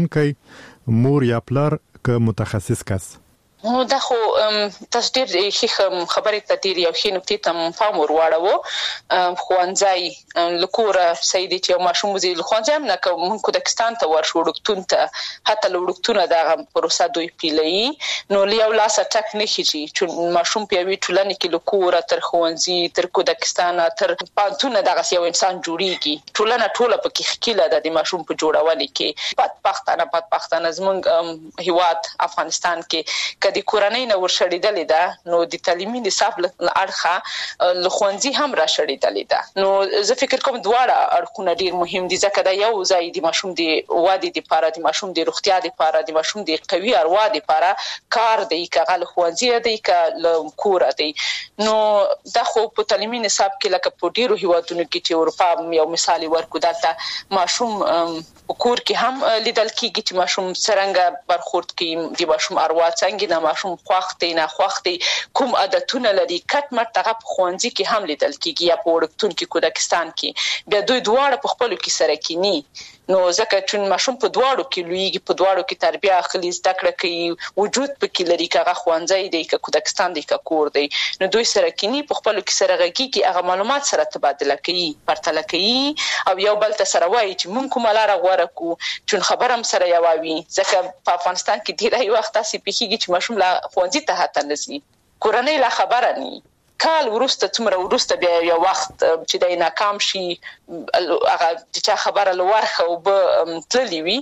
ښوونکی، مور یا پلار که متخصص کس؟ نو دا خو تاسو ډېر ښه خبرې ته ډېر یو ښه نکتې ته پام ور واړو. ښوونځی له کوره صحیح دی چې یو ماشوم وځي له ښوونځي هم نه که مونږ کودکستان ته ورشو وړکتون ته، حتی له وړکتونه دغه پروسه دوی پیلوي، نو له یو لاسه ټک نه خیږي چې ماشوم په یوې ټولنې کې له کوره تر ښوونځي تر کودکستانه تر پوهنتونه دغسې یو انسان جوړیږي. ټولنه ټوله پکې ښکیله ده د ماشوم په جوړونې کې. بدبختانه بدبختانه زموږ هیواد افغانستان کې د کورنۍ نه ورشړېدلې ده، نو د تعلیمي نصاب له اړخه له ښوونځي هم راشړېدلې ده. نو زه فکر کوم دواړه اړخونه ډېر مهم دي، ځکه دا یو ځای د ماشوم د ودې دپاره، د ماشوم د روغتیا دپاره، د ماشوم د قوي اروا دپاره کار دی، که هغه له ښوونځي دی که له کوره دی. نو دا خو په تعلیمي نصاب کې لکه په ډېرو هیوادونو کې چې اروپا یو مثال ورکو، دلته ماشوم په کور کې هم لیدل کېږي چې ماشوم څرنګه برخورد کوي، د ماشوم اروا څنګه، د ماشوم خوښ دی نه خوښ دی، کوم عادتونه لري، کټ مټ هغه په ښوونځي کې هم لیدل کېږي یا په وړکتون کې کودکستان کې. بیا دوی دواړه په خپلو کې سره کینی، نو ځکه چې ماشوم په دواړو کې لویږي، په دواړو کې تربیه اخلي، زده کړه کوي، وجود پکې لري، که هغه ښوونځی دی که کودکستان دی که کور دی، نو دوی سره کینی، په خپلو کې سره غږیږي، هغه معلومات سره تبادله کوي، پرتله کوي او یو بل ته سره وایي چې موږ کومه لاره غوره کړو، چون خبره هم سره یوه وي. ځکه په افغانستان کې ډېری وخت داسې پېښېږي چې ماشوم لا ښوونځي ته حتی نه ځي، کورنۍ لا خبره نه، کال وروسته څومره وروسته بیا یو وخت چې دی ناکام شي، هغه د چا خبره له ورخه اوبه تللې وي،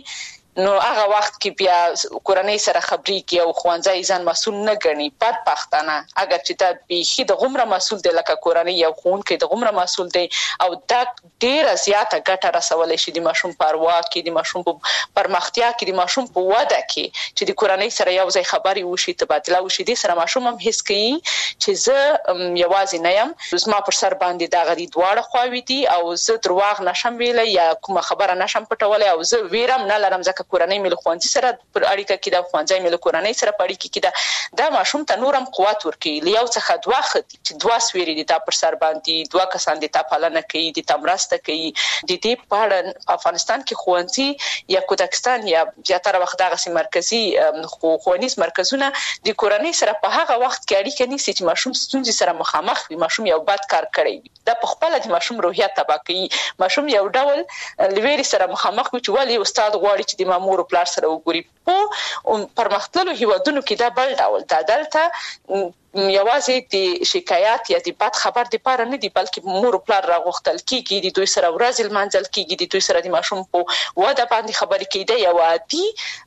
نو هغه وخت کې بیا کورنۍ سره خبرې کوي او خوانځي ځان مسؤل نه ګڼي. بدبختانه اگر چې دا به د غمره مسؤل دی لکه کورنۍ یو خون کې د غمره مسؤل دی او دا ډیره زیاته ګټه رسولای شي د ماشوم پروا کې، د ماشوم په پرمختیا کې، د ماشوم په وده کې چې د کورنۍ سره یو ځای خبرې وشي، تبادله وشي. د سره ماشوم هم حس کوي چې زه یوازې نه یم، زما پر سر باندې دا غدي دواړه خواوې دي او زه دروغ نشم ویلای یا کومه خبره نشم پټولای او زه ویرم نه لرم ځکه کورنۍ مې له ښوونځي سره پر اړیکه کې ده، ښوونځی مې له کورنۍ سره په اړیکه کې ده. دا ماشوم ته نورم قوت ورکوي. له یو څخه دوه ښه دي چې دوه سویري دي تا پر سر باندې، دوه کسان دي تا پالنه کوي، دي تا مرسته کوي. د دې په اړه افغانستان کې ښوونځي یا کودکستان یا زیاتره وخت دغسې مرکزي ښوونیز مرکزونه د کورنۍ سره په هغه وخت کې اړیکه نیسي چې ماشوم ستونزې سره مخامخ وي، ماشوم یو بد کار کړی وي. دا په خپله د ماشوم روحیه تباه کوي. ماشوم یو ډول لویري سره مخامخ وي چې ولې استاد غواړي چې د مامور پلار سره وګوري. په پرمختللو هیوادونو کې دا بل ډول ده. دلته یوازې د شکایت یا د بد خبر د پاره نه دی، بلکې مور پلار راغوښتل کیږي، د دوی سره ورځ لمانځل کیږي، د دوی سره د ماشوم په وده باندې خبرې کیږي. یو عادي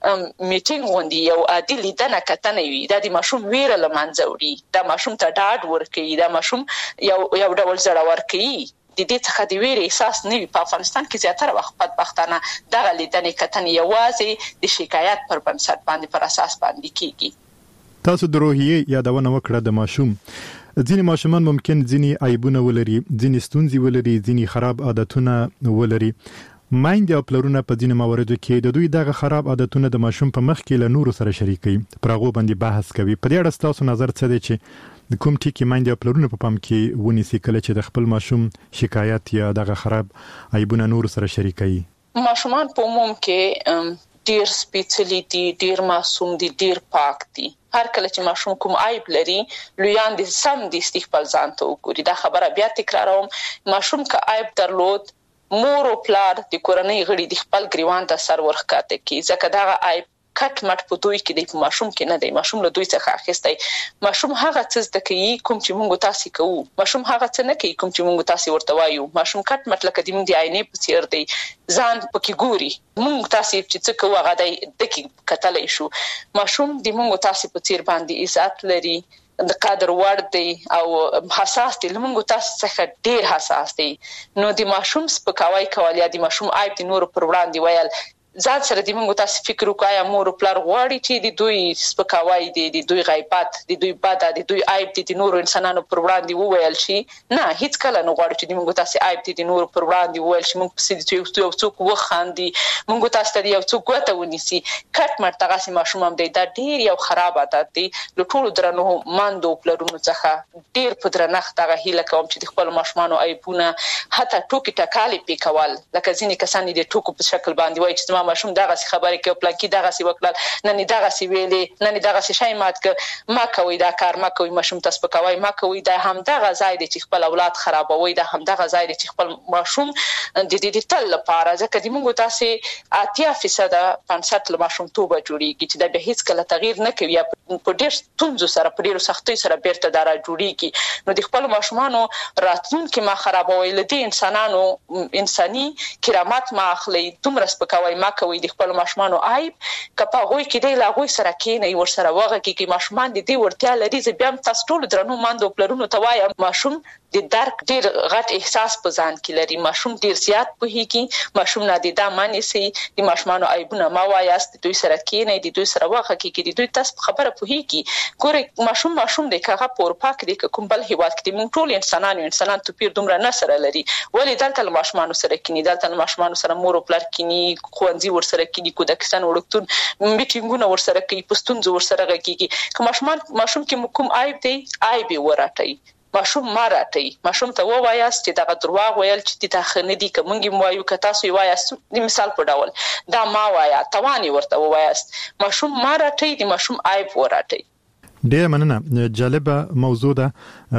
میټینګ غونډي، یو عادي لیدنه کتنه وي. دا د ماشوم ویره لمانځه وړي، دا ماشوم ته ډاډ ورکوي، دا ماشوم یو یو ډول زړور کوي. د دې څخه د ویرې احساس نه وي. په افغانستان کې زیاتره وخت بدبختانه دغه لیدنې کتنې یوازې د شکایت پر بنسټ باندې پر اساس باندې کیږي. تاسو د روحیې یادونه وکړه د ماشوم. ځینې ماشومان ممکن ځینې عیبونه ولري، ځینې ستونزې ولري، ځینې خراب عادتونه ولري. مایندې او پلرونه په ځینې مواردو کې د دوی دغه خراب عادتونه د ماشوم په مخ کې له نورو سره شریکوي، پر هغو باندې بحث کوي. په دې اړه ستاسو نظر څه دی چې د کوم ټکي مایندې او پلرونه په پام کې ونیسي کله چې د خپل ماشوم شکایت یا دغه خراب عیبونه نورو سره شریکوي؟ ماشومان په عموم کې ډیر سپیڅلي دي، ډیر معصوم دي، ډیر پاک دي. هر کله چې ماشوم کوم عیب لري، لویان دي سم دي خپل ځان ته وګوري. دا خبره بیا تکراروم، ماشوم که عیب درلود، مور او پلار د کورنۍ غړي د خپل ګریوان ته سر ورخکاته کی، ځکه دا عیب کټ مټ په دوی کې د ماشوم کې نه دی. ماشوم له دوی څخه اخیستی. ماشوم هغه څه زده کوي کوم چې موږ تاسو کوو. ماشوم هغه څه نه کوي کوم چې موږ تاسو ورته وایو. ماشوم کټ مټ لکه د موږ د عینې په څیر دی، ځان پکې ګوري. موږ تاسو چې څه کوو هغه د دقیق کتلای شو. ماشوم د موږ تاسو په څیر باندې عزت لري، د قدر وړ دی او حساس دی. لمونږ تاسو څخه ډیر حساس دی. نو د ماشوم سپکاوی کول یا د ماشوم عیب د نور پر وړاندې ویل، ځان سره د موږ تاسو فکر وکړئ. مور او پلار غواړي چې د دوی سپکاوی دي، د دوی غیبت، د دوی بد، د دوی عیب د نورو انسانانو پر وړاندې وویل شي. نه، هیڅ کله نه غواړي چې د موږ تاسو عیب د نورو پر وړاندې وویل شي. موږ پسې یو څوک وخاندي، موږ تاسو ته یو څوک ګوته ونیسي. کټ مټ دغسې ماشوم هم دی. دا ډیر یو خراب عادت دی. له ټولو درنو ماندو پلرونو څخه ډیر په درنښت دغه هیله کوم چې د خپل ماشومانو عیبونه حتی ټوکې ټکالې پې کول، لکه ځینې کسان د ټوکو په شکل باندې وایي چې ماشوم دغه خبرې کوي، پلانکی دغه سی وکړل، نن دغه سی ویلې، نن دغه سی شای مات ک ما کوي، دا کار ما کوي، ماشوم تاسو پکوي ما کوي. دا هم دغه ځای دی چې خپل اولاد خرابوي. دا هم دغه ځای دی چې خپل ماشوم د دې د تل لپاره، ځکه د موږ تاسو اتیا فیصد پنځه له ماشوم توبه جوړیږي چې دا به هیڅ کله تغییر نه کوي. په ډېر ستونزو سره په ډېر سختۍ سره بیرته دارا جوړیږي. نو د خپل ماشومانو راتلونکي ما خرابوي. لدی انسانانو انساني کرامت ما اخلي، دومره سپکوي ما کوي. د خپل ماشومانو عیب کپا غوي کې دی، لا غوي سره کې نه ور سره وغه کې ماشومان دي ورتیا لري. زه بیا تاسو ټول درنو ماندو پلرونو ته وایم، ماشوم د درک ډیر غټ احساس په ځان کې لري. ماشوم ډیر زیات پوهیږي. ماشوم نه د دامن سي د ماشومانو عیبونه ما وایاست، دوی سره کې نه د دوی سره وغه کې د دوی تاسو خبره پوهیږي. ګوره ماشوم ماشوم د کاغه پور پاک دی کوم بل هیواد کې موږ ټول انسانانو انسانان تو پیر دومره نه سره لري. ولی دلته ماشومانو سره کې نه دلته ماشومانو سره مور او پلار کې نه خوندې ور سره کې د کودکستان وړکتون میټینګونه ور سره کې پښتون ور سره کې که ماشومان ماشوم کې کوم عیب دی عیب وراتای. ماشوم ماراټي ماشوم ته ووایاست چې دا دروغ ویل چې تا خنه دي کومږي موایو که تاسو وایاست د مثال په ډول دا ما وایا توانی ورته وایاست. ماشوم ماراټي د ماشوم عیب وراتای. ډیر مننه، جالبه موضوع ده.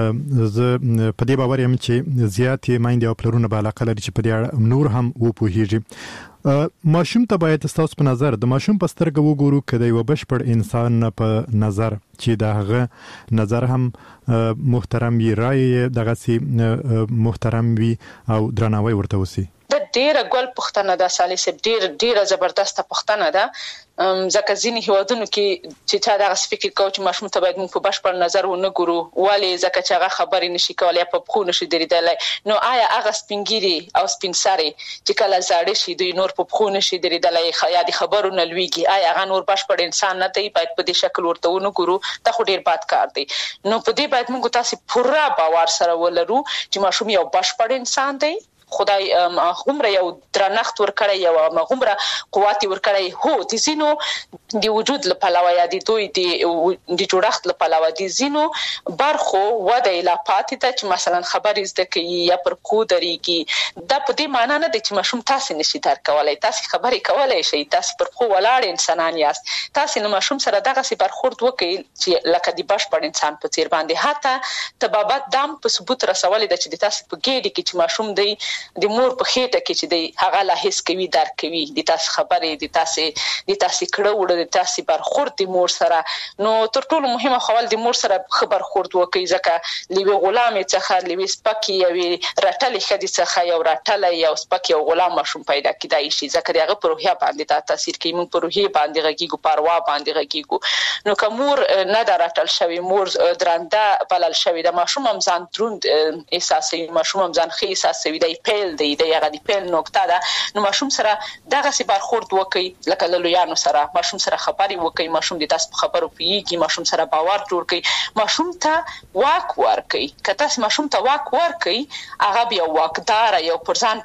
زه په دې باور یم چې زیاتې مایندې او پلرونه به علاقه لري چې په دې اړه نور هم وپوهیږي. ماشوم ته باید تاسو په نظر د ماشوم په سترګه وګورو که د یو بشپړ انسان په نظر چې د هغه نظر هم محترم وي، رایې دغسې محترم وي او درناوی ورته وسي. د ډیره ګل پښتنه ده صالح صاحب، ډیر ډیره زبردسته پښتنه ده. ځکه ځینې هیوادونو کې چې چا دغه فکر کوي چې ماشوم ته باید موږ په بشپړ نظر ونه ګورو، ولې ځکه چې هغه خبرې نشي کولای، په پښو نشي درېدلی. نو آیا هغه سپینګیري او سپین سرې چې کله زاړه شي دوی نور په پښو نشي درېدلی یا د خبرو نه لویږي، آیا هغه نور بشپړ انسان نه دی؟ باید په دې شکل ورته ونه ګورو. دا خو ډیر بد کار دی. نو په دې باید موږ تاسو پوره باور سره ولرو چې ماشوم یو بشپړ انسان دی. خدای هغومره یو درنښت ورکړی، یو هغومره قوت ورکړی. هو د ځینو د وجود له پلوه یا د دوی د جوړښت له پلوه د ځینو برخو وده یې لا پاتې ده چې مثلا خبرې زده کوي یا پر پښو درېږي. دا په دې معنا نه ده چې ماشوم تاسې نشي درک کولی، تاسې خبرې کولی شئ، تاسې پر پښو ولاړ انسانان یاست. تاسې له ماشوم سره دغسې برخورد وکړئ چې لکه د بشپړ انسان په څېر باندې. حتی طبابت دام په ثبوت رسولې ده چې د تاسې په ګېډې کې چې ماشوم دی د مور په خېټه کې چې دی هغه لا حس کوي، درک کوي د تاسې خبرې، د تاسې د تاسې کړه وړه، د تاسې برخورد د مور سره. نو تر ټولو مهمه خو د مور سره ښه برخورد وکړئ، ځکه له یوې غلامې څخه، له یوې سپکې یوې رټلې ښځې څخه یو رټلی یو سپک یو غلام ماشوم پیدا کېدای شي، ځکه د هغه په روحیه باندې دا تاثیر کوي. موږ په روحیې باندې غږیږو، په اروا باندې غږیږو. نو که مور نه ده رټل شوې، مور درنده بلل شوې ده، ماشوم هم ځان دروند احساسوي، ماشوم هم ځان ښه احساسوي، دی پیل دی، دی هغه د پیل نقطه ده. نو ماشوم سره دغسې برخورد وکړئ لکه له لویانو سره. ماشوم سره خبرې وکړئ، ماشوم د تاسو په خبرو پوهېږي، ماشوم سره باور جوړ کړئ، ماشوم ته واک ورکړئ. که تاسو ماشوم ته واک ورکړئ، هغه بیا واکداره یو پر ځان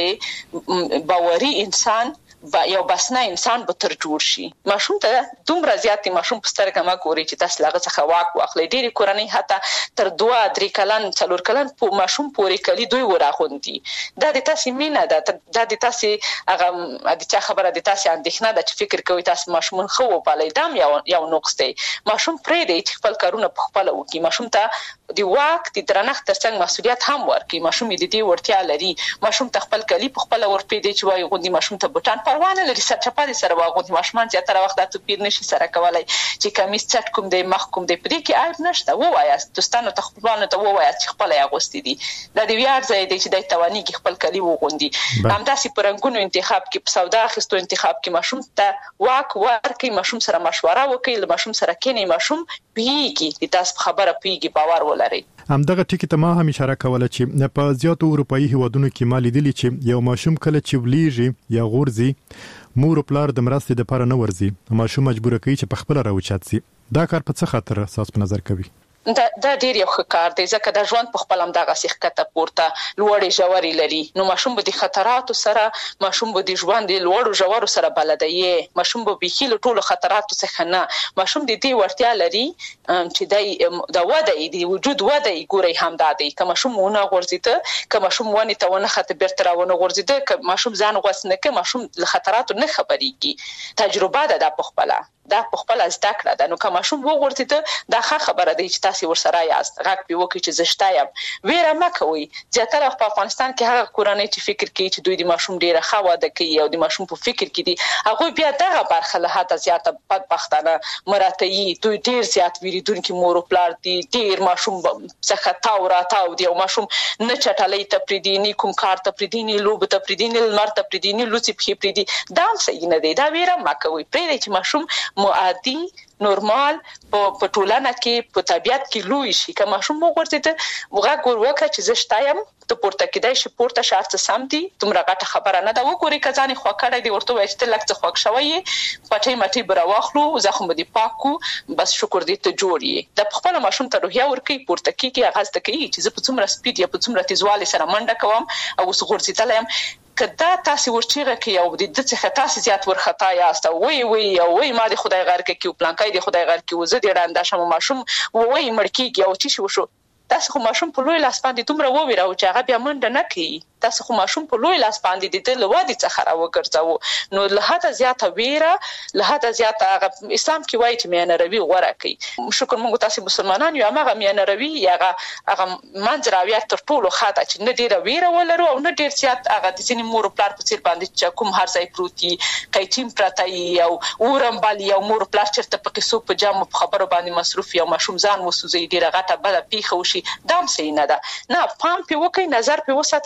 باندې باوري انسان، یو بسنه انسان به تر جوړ شي. ماشوم ته دومره زیات ماشوم په سترګه مه ګورئ چې تاسو له هغه څخه واک واخلئ. ډېرې کورنۍ حتی تر دوه درې کلن څلور کلن ماشوم پورې کلي دوی وراغوندي. دا د تاسې مینه ده، دا د تاسې هغه د چا خبره د تاسې اندېښنه ده چې فکر کوئ تاسو ماشومان ښه وپالئ. دا هم یو یو نقص دی. ماشوم پرېږدئ چې خپل کارونه په خپله وکړي. ماشوم ته د واک د درنښت تر څنګ مسؤلیت هم ورکړي. ماشوم یې د دې وړتیا لري. ماشوم ته خپل کالي په خپله ورپرېږدئ چې وایي غوندي ماشوم ته بوټان پروا نه لري، سرچپه دې سره واغوندي. ماشومان زیاتره وخت دا توپیر نشي سره کولی چې کمیس چټ کوم دی، مخ کوم دی. په دې کې عیب نشته. ووایاست دوستانو ته، خپلوانو ته ووایاست چې خپله یې اغوستي دي. دا د ویاړ ځای دی چې دی توانېږي خپل کالي وغوندي. همداسې په رنګونو انتخاب کې، په سودا اخیستو انتخاب کې ماشوم ته واک ورکړئ. ماشوم سره مشوره وکړئ، له ماشوم سره کښېنئ. ماشوم پوهېږي، د تاسو په خبره پوهېږي، باور ولرئ. همدغه ټکی ته ما هم اشاره کوله چې په زیاتو اروپایي هیوادونو کې ما لیدلي چې یو ماشوم کله چې ولیږي یا غورځي، مور او پلار د مرستې لپاره نه ورځي، ماشوم مجبور کوي چې په خپل راوچت شي. دا کار په څه خاطر اساس په نظر کوي؟ دا دا ډیر یو ښه کار دی، ځکه دا ژوند په خپل همدغسې ښکته پورته لوړې ژورې لري. نو ماشوم به د خطراتو سره، ماشوم به د ژوند د لوړو ژورو سره بلده یې. ماشوم به بیخي له ټولو خطراتو څخه نه. ماشوم د دې وړتیا لري چې دی د وده یې د وجود وده یې ګورئ همدا دی. که ماشوم ونه غورځېده، که ماشوم ونې ته ونه خته بېرته را ونه غورځېده، که ماشوم ځان غوڅ نه کړي، ماشوم له خطراتو نه خبرېږي. تجربه ده دا په خپله، دا په خپله زده کړه ده. نو که ماشوم وغورځېده، دا ښه خبره دی چې تاسې ورسره یاست. غږ پرې وکړئ چې زه شته یم. ویره مه کوئ. زیاتره په افغانستان کې هغه کورنۍ چې فکر کوي چې دوی د ماشوم ډېره ښه واده کوي او د ماشوم په فکر کې دي، هغوی بیا دغه برخه له حده زیاته بدبختانه مراته یي. دوی ډېر زیات ویرېدونکي مور و پلار دي، ډېر ماشوم څخه تاو راتاو دي، او ماشوم نه چټلۍ ته پرېږدي، نه کوم کار ته پرېږدي، نه لوبو ته پرېږدي، نه لمر ته پرېږدي، نه لوڅې پښې پرېږدي. دا هم صحیح نه دی. دا ویره مه کوئ. پرېږدئ چې ماشوم معادي نورمال په ټولنه کې، په طبیعت کې لوی شي. که ماشوم وغورځېده، غږ ور وکړه چې زه شته یم، ته پورته کېدای شي، پورته شه، هر څه سم دي، دومره غټه خبره نه ده. وګورئ که ځان یې خوږ کړی دی، ورته ووایه چې ته لږ څه خوږ شوی یې، پټۍ مټۍ به راواخلو، زخم به دې پاک کړو، بس شکر دې ته جوړ یې. دا په خپله ماشوم ته روحیه ورکوي، پورته کېږي، هغه زده کوي چې زه په څومره سپیډ یا په څومره تیزوالي سره منډه کوم او اوس غورځېدلی یم. که دا تاسې ورچیغه کوي او د ده څخه تاسې زیات ورخطا یاست او وایي وایي او وایي ما د خدای غرقه کړي او پلانکی د خدای غرقه کړي، زه دې ړنده شم، ماشوم وایي مړ کېږي او څه شي وشو. تاسو خو ماشوم په لوی لاس باندې دومره وویراوه چې هغه بیا منډه نه کوي. تاسو خو ماشوم په لوی لاس باندې د ده له ودې څخه راوګرځوو. نو له حده زیاته ویره، له حده زیاته هغه اسلام کې وایي چې میانه روي غوره کوي. شکر موږ تاسې مسلمانان یو، هماغه میانه روي هغه هغه منځ راویه تر ټولو ښه ده چې نه ډېره ویره ولرو او نه ډېر زیات هغه د ځینې مور و پلار په څېر باندې چې کوم هر ځای پروت وي، قیچین پرته وي او اورم بل یو مور و پلار چېرته په قصو په جامو په خبرو باندې مصروف وي او ماشوم ځان وسوځوي، ډېره غټه بده پېښه وشي. دا هم صحیح نه ده. نه، پام پرې وکړئ، نظر پرې وساتئ، نور ماشوم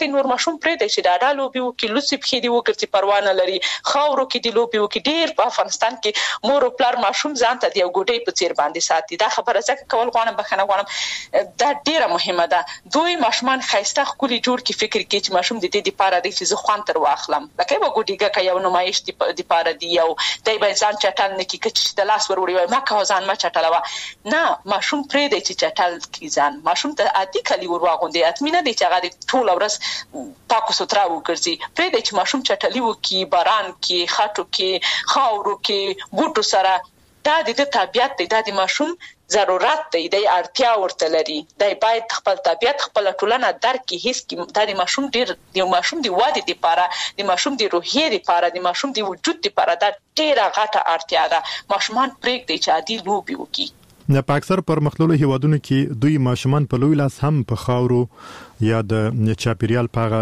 ماشوم پرې د چې ډاډه لوبي وکړي لوڅي پښې دی وکړي پروا نه لري خاورو کې دی لوبي وکړي ډیر په افغانستان کې مور او پلار ماشوم ځان ته دی ګوډي په چیر باندې ساتي دا خبره ځکه کول غواړم بخنه غواړم دا ډیره مهمه ده دوی ماشومان خایسته خولي جوړ کی فکر کوي چې ماشوم د دې لپاره دی چې زه خوان تر واخلم لکه یو ګوډیګه کوي یو نمایش دی د لپاره دی یو دای به ځان چټل نه کی چې د لاس ور وړي ما کا ځان ما چټلوا نه ماشوم پرې دی چې چټل کی ځان ماشوم ته عادي کلی ور واغوندي اتمنه دی چې هغه ټول ورځ پاکو سترا وګرځي پرې دی چې ماشوم چټلی وکي باران کې خاطو کې خاورو کې بوټو سره دا د طبيعت دی دا د ماشوم ضرورت دی د اړتیا ورته لري د باید خپل طبيعت خپل ټولنه درک کی هیڅ کی د ماشوم ډیر د ماشوم دی واده دی لپاره د ماشوم دی روحي دی لپاره د ماشوم دی وجود دی لپاره دا ډیره غټه اړتیا ده ماشومان پرېږدي چې عادي لوبي وکړي نه په اکثر پرمختللو هیوادونو کې دوی ماشومان په لوی لاس هم په خاورو یا د چاپیریال په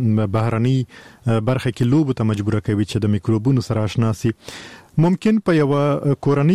بهرني برخه کې لوبو ته مجبور کوي چې د میکروبونو سره آشنا شي ممکن په یو کورنۍ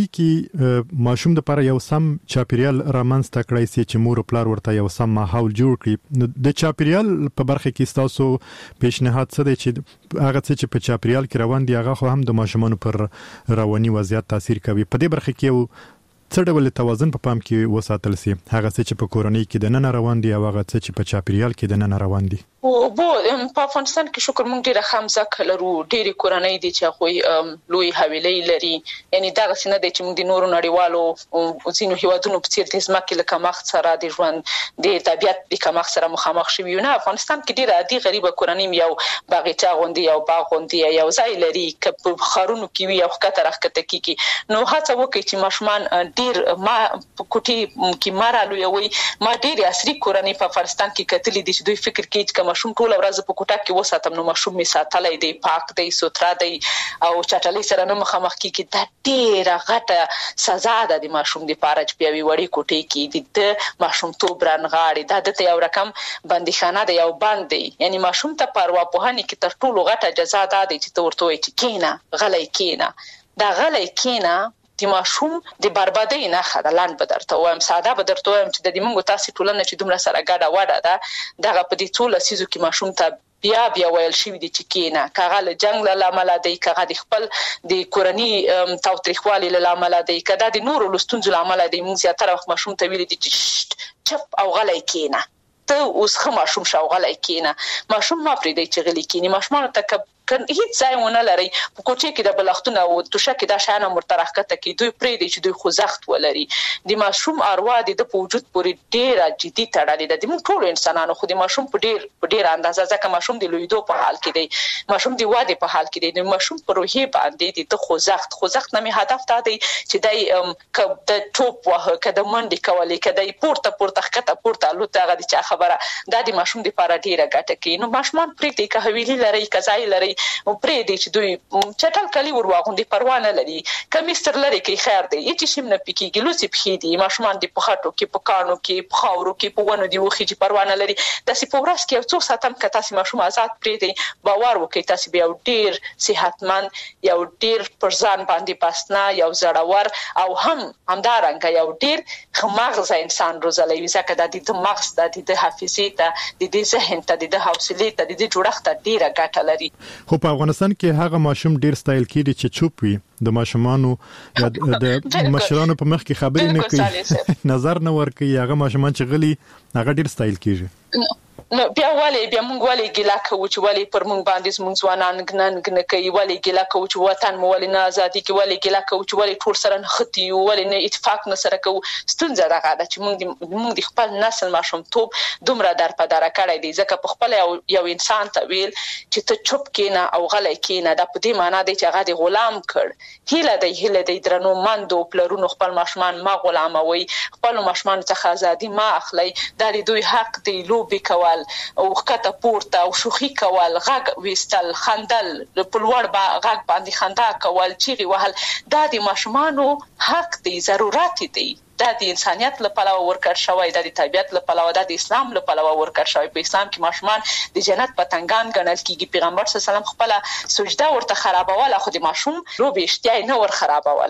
کې ماشوم د لپاره یو سم چاپیریال رامنځته کړی سي چې مور او پلار ورته یو سم ماحول جوړ کړي د چاپیریال په برخه کې تاسو پیشنهاد څه دی چې هغه څه چې په چاپیریال کې روان دي هغه خو هم د ماشومانو پر رواني وضعیت تاثیر کوي په دې برخه کې یو څه ډول توازن په پام کې وساتل سي هغه څه چې په کورنۍ کې د نن روان دي او هغه څه چې په چاپیریال کې د نن روان دي او بو په افغانستان کې شکر مونږ ډیره خامزه لرو ډیره کورنۍ دي چې خو لوی حویلې لري یعنی دا څنګه دي چې موږ د نورو نړیوالو او ځینو هیوادونو په څیر د ځمکې له کمښت سره د ژوند د طبيعت د کمښت سره مخامخ شوي نه افغانستان کې ډیره عادي غریبه کورنۍ یو باغچه غوندي او باغ غوندي یو ځای لري چې په خارونو کې وي او خطر راخته کیږي نو هڅه وکړي چې ماشومان ډیر ما کوټي کې مارالو یوي ما ډیر عصري کورنۍ په افغانستان کې کتلې دي چې دوی فکر کوي چې ماشوم ټول ورځ په کوټه کې وساتم نو ماشوم می ساتلای دی پاک دی سوترا دی او چټلې سره نه مخامخ کیږي دا ډیره غټه سزا ده د ماشوم د پاره چې پیوي وړي کوټه کې د ماشوم تو برانغاړي دا د یو رقم بندیخانه دی یو بند دی یعنی ماشوم ته پروا په هني کې تر ټولو غټه جزا ده چې تور توي چې کینا غلای کینا دا غلای کینا د ماشوم د بربادۍ نه خدلان بدرته وایم ساده بدرته وایم چې د دې موږ تاسو ټولنه چې دومره سره ګډه وډه ده دغه په دې ټول سيزو کې ماشوم ته بیا بیا ویل شي دي چې کینا کاغه له جنگ له عمل دی کاغه د خپل د کورنۍ توتریخوالي له عمل دی کدا د نورو لستونځو له عمل دی موږ زیاتره وخت ماشوم ته ویل دي چې چپ او غلای کینا ته اوس خه ماشوم شاو غلای کینا ماشوم ما پرې دی چې غلی کینی ماشوم ته کله هیڅ ځای ونه لري په کوټه کې د بلختونه او توشه کې د شانه مرترخته کې دوی پرې دي چې دوی خوځښت ولري د ماشوم اروا د په وجود پورې ډیره جدي تړلې ده د موږ ټول انسانانو خو د ماشوم په ډیر په ډیر اندازه ځکه ماشوم د لویدو په حال کې دی ماشوم د واده په حال کې دی د ماشوم په روحي باندې د خوځښت خوځښت نه هدف تا دی چې دای د ټوپ وه کده منډي کولې کده پورته پورته خته پورته لوته غدي چې خبره د ماشوم د لپاره ډیره ګټه کوي نو ماشومان پرې دي که حویلي لري کزای لري او پرې دي چې دوی چټل کلی ور واغوندي پروا نه لري کمیستر لري کې خیر دی چې شیم نه پکېږي لوسی پخې دي ماشومان دي په خاطو کې په کانو کې په خاورو کې په ونو دي وخی چې پروا نه لري د سی په ورځ کې څو ساتم کته سي ماشوم آزاد پرې دي باور وکړي تاسو بیا ډیر صحتمن یو ډیر پرځان باندې پاسنا یو زړور او هم همدارنګ یو ډیر خماغز انسان روزلوي ځکه د دې مغز د دې حافظې ته د دې ذهن ته د حوصلې ته د جوړښت ډیره ګټه لري خو په افغانستان کې هغه ماشوم ډیر سټایل کړي چې چوپ وي د ماشومانو یا د مشرانو په مخ کې خبرې نه کوي نظر نه ورکوي هغه ماشومان چې غلي هغه ډیر سټایل کیږي نو بیا ولې بیا موږ ولې ګیلا کوو چې ولې پر موږ باندې موږ ځوانان ګنن ګنه کوي ولې ګیلا کوو چې وطن مو ولې نه ازادي کې ولې ګیلا کوو چې ولې ټول سره نه ختی ولې نه اتفاق نه سره کوو ستونزه دغه ده چې موږ موږ د خپل نسل ماشوم توپ دومره در په دره کړی دی ځکه په خپل یو انسان ته ویل چې ته چوپ کینه او غلی کینه دا په دې معنی دی چې هغه د غلام کړ هیله دی هیله دی درنو مندو پلرونو خپل ماشومان ما غلاموي خپل ماشومان څخه ازادي ما اخلي دا دوی حق دی لوبي کول او خطه پورته او شوخي کول غږ وستل خندل په لوړ با غږ باندې خندا کول چیغي وهل دا د ماشومانو حق دی ضرورت دی دا د انسانيت لپاره ورکړ شوی دا د طبيعت لپاره دا د اسلام لپاره ورکړ شوی په اسلام کې ماشومان د جنت پتنګان ګڼل کیږي پیغمبر صلی الله علیه وسلم خپل سجده ورته خرابوله خو د ماشوم روبي اشتیا نه ور خرابوله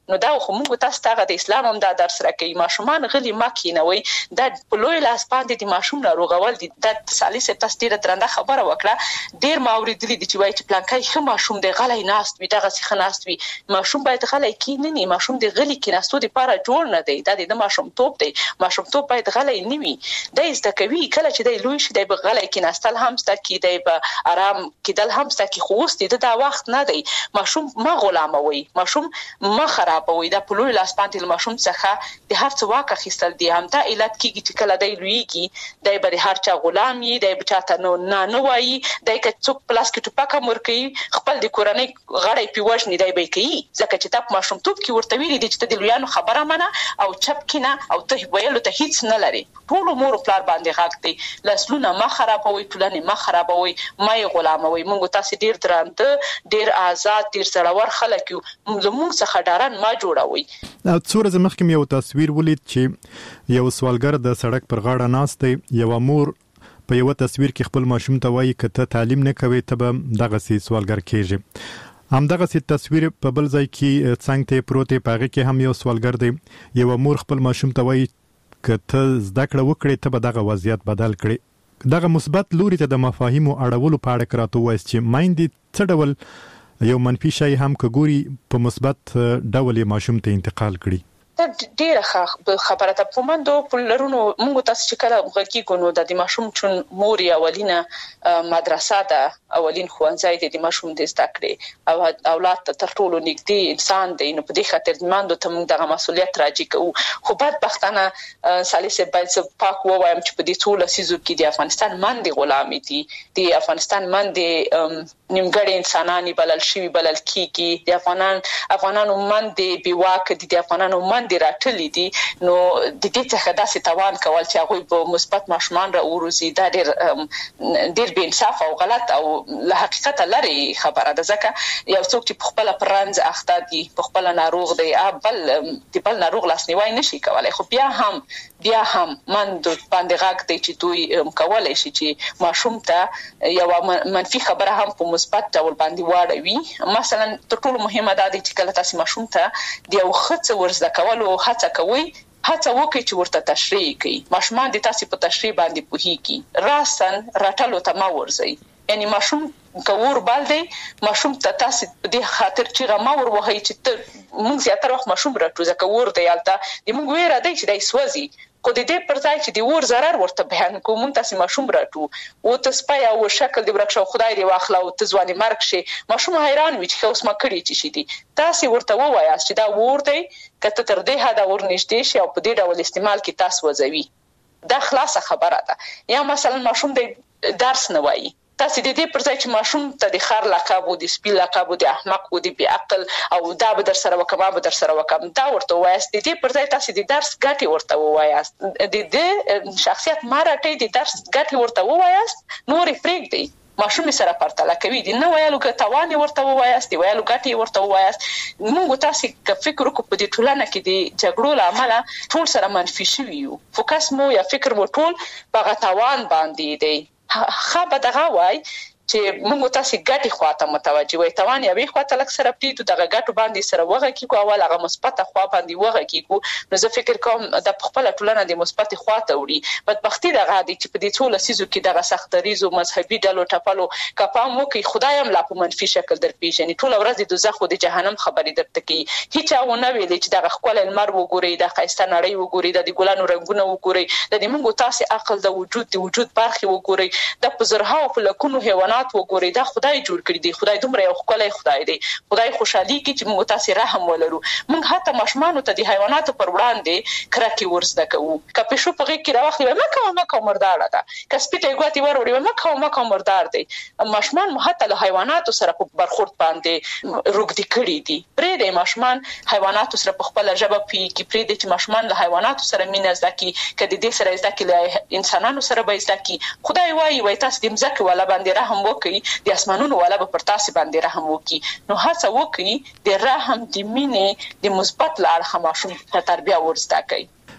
نو دا خو موږ تاسو ته د اسلام هم دا درس راکوي ماشومان غلي ما کینوي دا په لوی لاس باندې د ماشوم ناروغول دي د سالي سه تاسو ډیره درنده خبره وکړه ډیر ما اوریدلي دي چې وایي چې پلانکای خه ماشوم د غلي ناست وي دغه څه خناست وي ماشوم باید غلي کینې نه ماشوم د غلي کیناستو لپاره جوړ نه دی دا د ماشوم توپ دی ماشوم توپ باید غلي نه وي دا زده کوي کله چې د لوی شي د غلي کیناستل هم ستا کې دی په آرام کېدل هم ستا کې خوست دي دا وخت نه دی ماشوم ما غلاموي ماشوم ما خرابوي دا په لوی لاس باندې ماشوم څخه د هر څه واقع خستل دي هم دا علت کیږي چې کله دی لویږي دی به هر چا غلام وي دی به چاته نو نه نه وایي دی که څوک پلاس کې ټوپک امر کوي خپل د کورنۍ غړی پیوښني دی به کوي ځکه چې تاسو ماشوم توپ کې ورته ویلي دي چې د لویانو خبره منه او چپ کینه او ته ویلو ته هیڅ نه لري ټول مور پلار باندې حق دی لاسلونه ما خرابوي ټولنه ما خرابوي ما غلاموي موږ تاسو ډیر درانده ډیر آزاد ډیر سړور خلک یو موږ څخه ډارن ما جوړوي څو ورځې مخکې یو تصویر ولید چې یو سوالګر د سړک پر غاړه ناست دی یو مور په یو تصویر کې خپل ماشوم ته وایي کته تعلیم نه کوي ته به دغه سي سوالګر کېږي هم دغه سي تصویر په بل ځای کې څنګه ته پروتې پاغه کې هم یو سوالګر دی یو مور خپل ماشوم ته وایي کته زده کړه وکړي ته به دغه وضعیت بدل کړي دغه مثبت لوري ته د مفاهیمو اړولو په اړه کراته وایي چې مایندې څه ډول یو منفي شی هم کګوري په مثبت ډول ماشوم ته انتقال کړي ډیره خبره ته پومندو پلرونو موږ تاسو چې کله غږی کوو د ماشوم چون مور اولینه مدرسه ده اولین ښوونځی دی د ماشوم د زده کړې او اولاد ته تر ټولو نږدې انسان دی نو په دې خاطر ماندو ته موږ دغه مسولیت راځي کوو خو بدبختانه سالسه باید پاک ووایم چې په دې ټول سيزو کې د افغانستان باندې غلامي دي د افغانستان باندې نیمګړي انساناني بلل شي بلل کیږي د افغانان افغانانو باندې بیواک دي د افغانانو باندې راټلي دي نو د دې څخه داسې توان کول چې هغه په مثبت ماشومان را وروزي دا ډېر ډېر بې انصاف او غلط او له حقیقت لري خبره ده ځکه یو څوک چې په خپل پرانځ اخته دي په خپل ناروغ دی بل د بل ناروغ لاسنیوي نشي کولای خو بیا هم بیا هم من د باندې غاک دی چې دوی کولای شي چې ماشوم ته یو منفي خبره هم په مثبت ډول باندې واړوي مثلا تر ټولو مهمه ده چې کله تاسو ماشوم ته د یو خڅ ورزده کولو هڅه کوي هڅه وکړي چې ورته تشریح کړي ماشومان د تاسو په تشریح باندې پوهیږي راسن راټلو ته ما ورځي یعنی ماشوم کور بال دی ماشوم ته تاسو د خاطر چې غما ور وهي چې موږ زیاتره وخت ماشوم راټو ځکه ور دی البته د موږ ویره دی چې دای سوځي خو د دې پر ځای چې د ور zarar ورته بیان کوم موږ تاسو ماشوم راټو او ته سپای او شکل دی ورکښو خدای دی واخلا او ته ځواني مرګ شي ماشوم حیران وي چې اوس ما کړی چې شي دي تاسو ورته ووایاست چې دا ور دی کته تر دې هدا ور نشته شي او په دې ډول استعمال کې تاسو وځوي دا خلاصه خبره ده یا مثلا ماشوم د درس نه وایي تاسو د دې پر ځای چې ماشوم ته د خار لقب او د سپی لقب او د احمق او د بی عقل او دا به در سره وکم به در سره وکم دا ورته وایاست د دې پر ځای تاسو د درس ګټي ورته وایاست د دې شخصیت مارټي د درس ګټي ورته وایاست نور پرېګ دی ماشوم سره پرتله کوي د نو ویلو ګټوان ورته وایاست دی ویلو ګټي ورته وایاست موږ تاسو که فکر وکړو په دې ټولنه کې د جګړو لامل ټول سره منفي شوی یو فوکس مو یا فکر مو ټول په غتاوان باندې دی خبر دغه وای چې موږ تاسو ګټي خواته متوجي وي توان یا به خواته لک سره پټو دغه ګټو باندې سره وغه کیږي اول هغه مثبت خوا باندې وغه کیږي نو زه فکر کوم د خپل ټولنه د مثبت خواته وړي بدبختی دغه دي چې په دې ټول سيزو کې دغه سختريزو مذهبي ډلو ټپلو کپام وکي خدایم لا په منفي شکل در پیژني ټول ورځ د دوزخ او د جهنم خبرې درته کوي هیڅ او نه ویل چې دغه خپل المر وګوري د خيسته نړۍ وګوري د ګلانو رنگونه وګوري د موږ تاسو عقل د وجود د وجود برخه وګوري د پزرها او لکونو حیوانات وګوري دا خدای جوړ کړی دی خدای دومره یو خدای خدای دی خدای خوشحالي کی چې موږ تاسو رحم ولرو موږ حتی ماشومان ته د حیواناتو پر وړاندې کرکې ورزده کوو کپې شو په کې راوخلی ما کوم ما کوم مردار ده کسپټه ګوتی وروړي ما کوم ما کوم مردار دی ماشومان حتی له حیواناتو سره په برخورد باندې روګدي کړی دي پرې د ماشومان حیواناتو سره په خپل ژبه پی کې پرې د ماشومان له حیواناتو سره مینه زده کی کدي دې سره زده کی له انسانانو سره به زده کی خدای وایي وای تاسو د مزکه ولا باندې رحم وکړي د اسمانونو ولا به پر تاسو باندې رحم وکړي نو هڅه وکړي د رحم د مینې د مثبت لار خماشوم ته تربیه ورزده کوي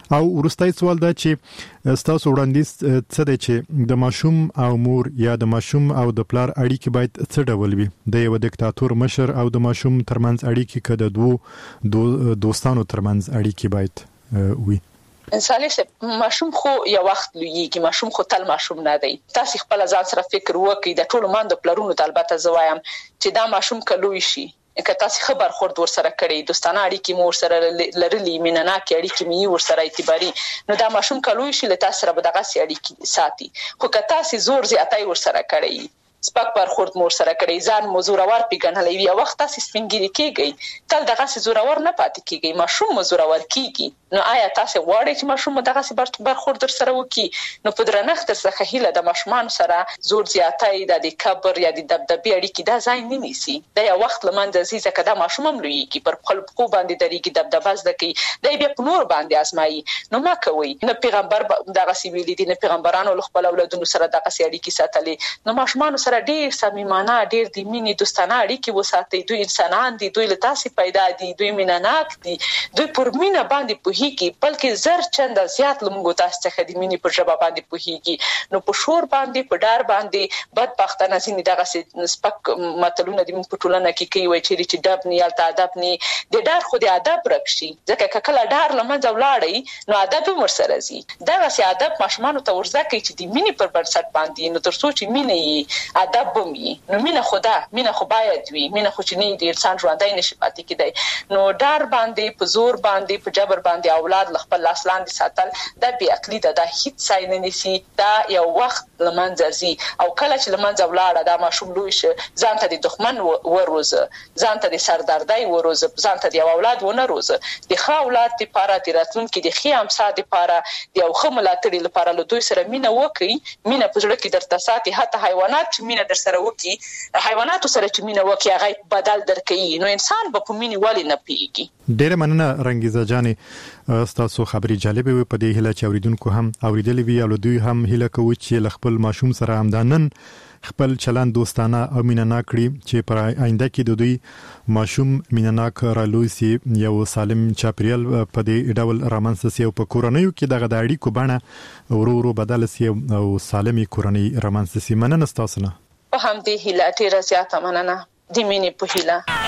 او ورستای سوال دا چې تاسو وړاندیز څه دی چې د ماشوم او مور یا د ماشوم او د پلار اړیکې باید څه ډول وي د یو دیکتاتور مشر او د ماشوم ترمنځ اړیکې کده دوه دو دوستانو ترمنځ اړیکې باید وي انساني ماشوم خو یو وخت لویږي ماشوم خو تل ماشوم نه دی تاسو خپل ځان سره فکر وکړئ د ټولو ماندو پلرونو د البته زوایم چې دا ماشوم کلوي شي که تاسو خبر خورد ور سره کړی دوستانه اړیکې مور سره لرلې مینناکې اړیکې می ور سره اعتباري نو دا ماشوم کلوي شي له تاسو سره به دغه سي اړیکې ساتي خو که تاسو زور زیاتای ور سره کړی سپک پر خورد مور سره کړی ځان مزورور پیګنلې یو وخت تاسو سپینګری کېږي تل دغه سي زورور نه پاتې کېږي ماشوم مزورور کېږي نو آیا تاسو غواړئ چې ماشوم دغه سي بر خورد سره وکي نو په درنښت څخه هیله د ماشومان سره زور زیاتای د کبر یا د دبدبي اړیکې دا ځای نه نیسي دا یو وخت لمن د زیزه کده ماشوم هم لویږي پر خپل کو باندې درېږي دبدبه زده کوي د بیا په نور باندې ازمایي نو ما کوي نه پیغمبر دغه سی ویلي دي نه پیغمبرانو خپل اولادونو سره دغه سي اړیکې ساتلې نو ماشومان سره ډیر صمیمانه ډیر د مینې دوستانه اړیکې وساتي دوی انسانان دي دوی له تاسو پیدا دي دوی مینناک دي دوی پر مینه باندې پوهیږي بلکې زر چنده زیات لمغو تاسو څخه د مینې پر ژبه باندې پوهیږي نو په شور باندې په ډار باندې بدبختانه ځینې دغه سپک متلونه د په ټولنه کې کوي چې چې دب نه یالته ادب نه د ډار خو د ادب رکشي ځکه کله ډار لمنځه ولاړی نو ادب هم ورسره زی دغه سي ادب ماشومان ته ورزده کوي چې د مینې پر بنسټ باندې نو تر څو چې مینه یې ادب بمي نو مینه خدا مینه خو باید وي مینه خو چې نه د انسان ژوندۍ نشي پاتې کېدای نو ډار باندې په زور باندې په جبر باندې اولاد خپل لاس لاندې ساتل دا بی عقلی ده دا هیڅ ځای نه نیسي دا یو وخت لمنځه ځي او کله چې لمنځه ولاړه دا ماشوم لوی شي ځان ته د دښمن وروزه ځان ته د سردردۍ وروزه ځان ته د اولاد ونه روزه د ښه اولاد لپاره د راتلونکي د ښه امسا لپاره د یو ښه ملاتړي لپاره له دوی سره مینه وکړي مینه په زړه کې درته ساتي حتی حیوانات چې مینه در سره وکړي حیواناتو سره چې مینه وکړي هغه بدل درکې نو انسان به په مینه والی نه پیږي ډېر مننه رنگیزه جانې تاسو خبري جالبه وي په دې هله چې اوریدونکو هم اوریدلې وي او دوی هم هله کوي چې خپل ماشوم سره همدانن خپل چلند دوستانه او مینناک کړي چې پر آینده کې د دوی ماشوم مینناک رالوسی یو سالم چاپریال په دې ډول رامنځته سي او په کورنیو کې دغه د اړیکو بڼه ورو ورو بدل سي او سالمي کورنۍ رامنځته سي مننه تاسو نه په همدې هیله ډیره زیاته مننه د مینې په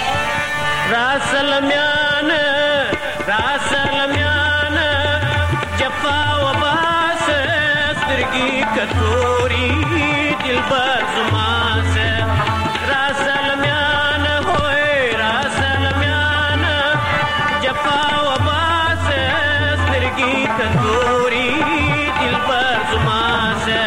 هیله راسلمیان راسلمیان جفا و باس سترګي کتوري دلبر زما سے راسلمیان ہوئے راسلمیان جفا و باس سترګي کتوري دلبر زما سے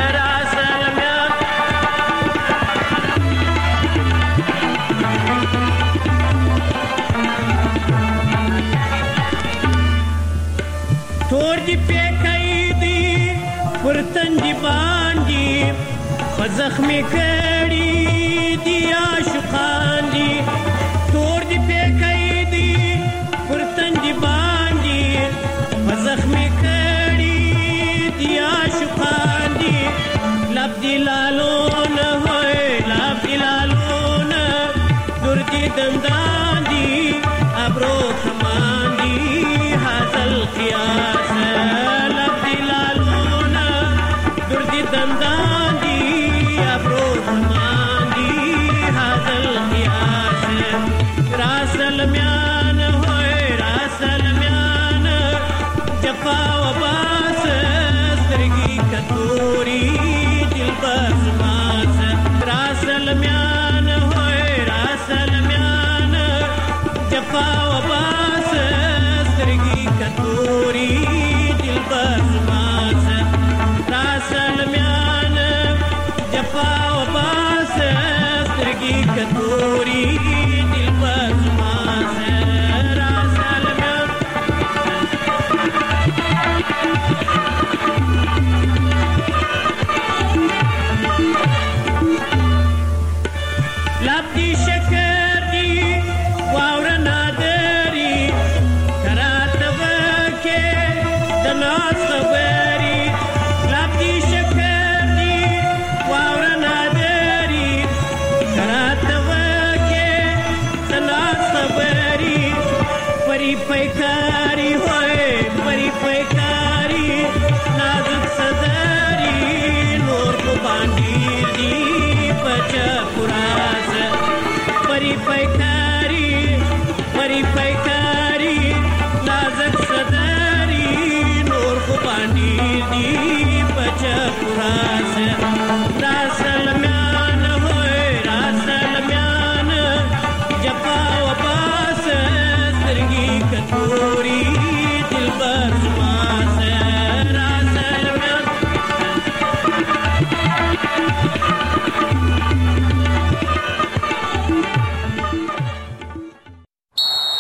تور دی پیکای دی پرتن دی باندی خزخمی کڑی دی عاشقان دی تور دی پیکای دی پرتن دی باندی خزخمی کڑی دی عاشقان دی لب دی لالون ہوئے لب دی لالون در دی دندان دی ابرو خمان دی حاصل قیاس Pari pari hoye, pari pari پای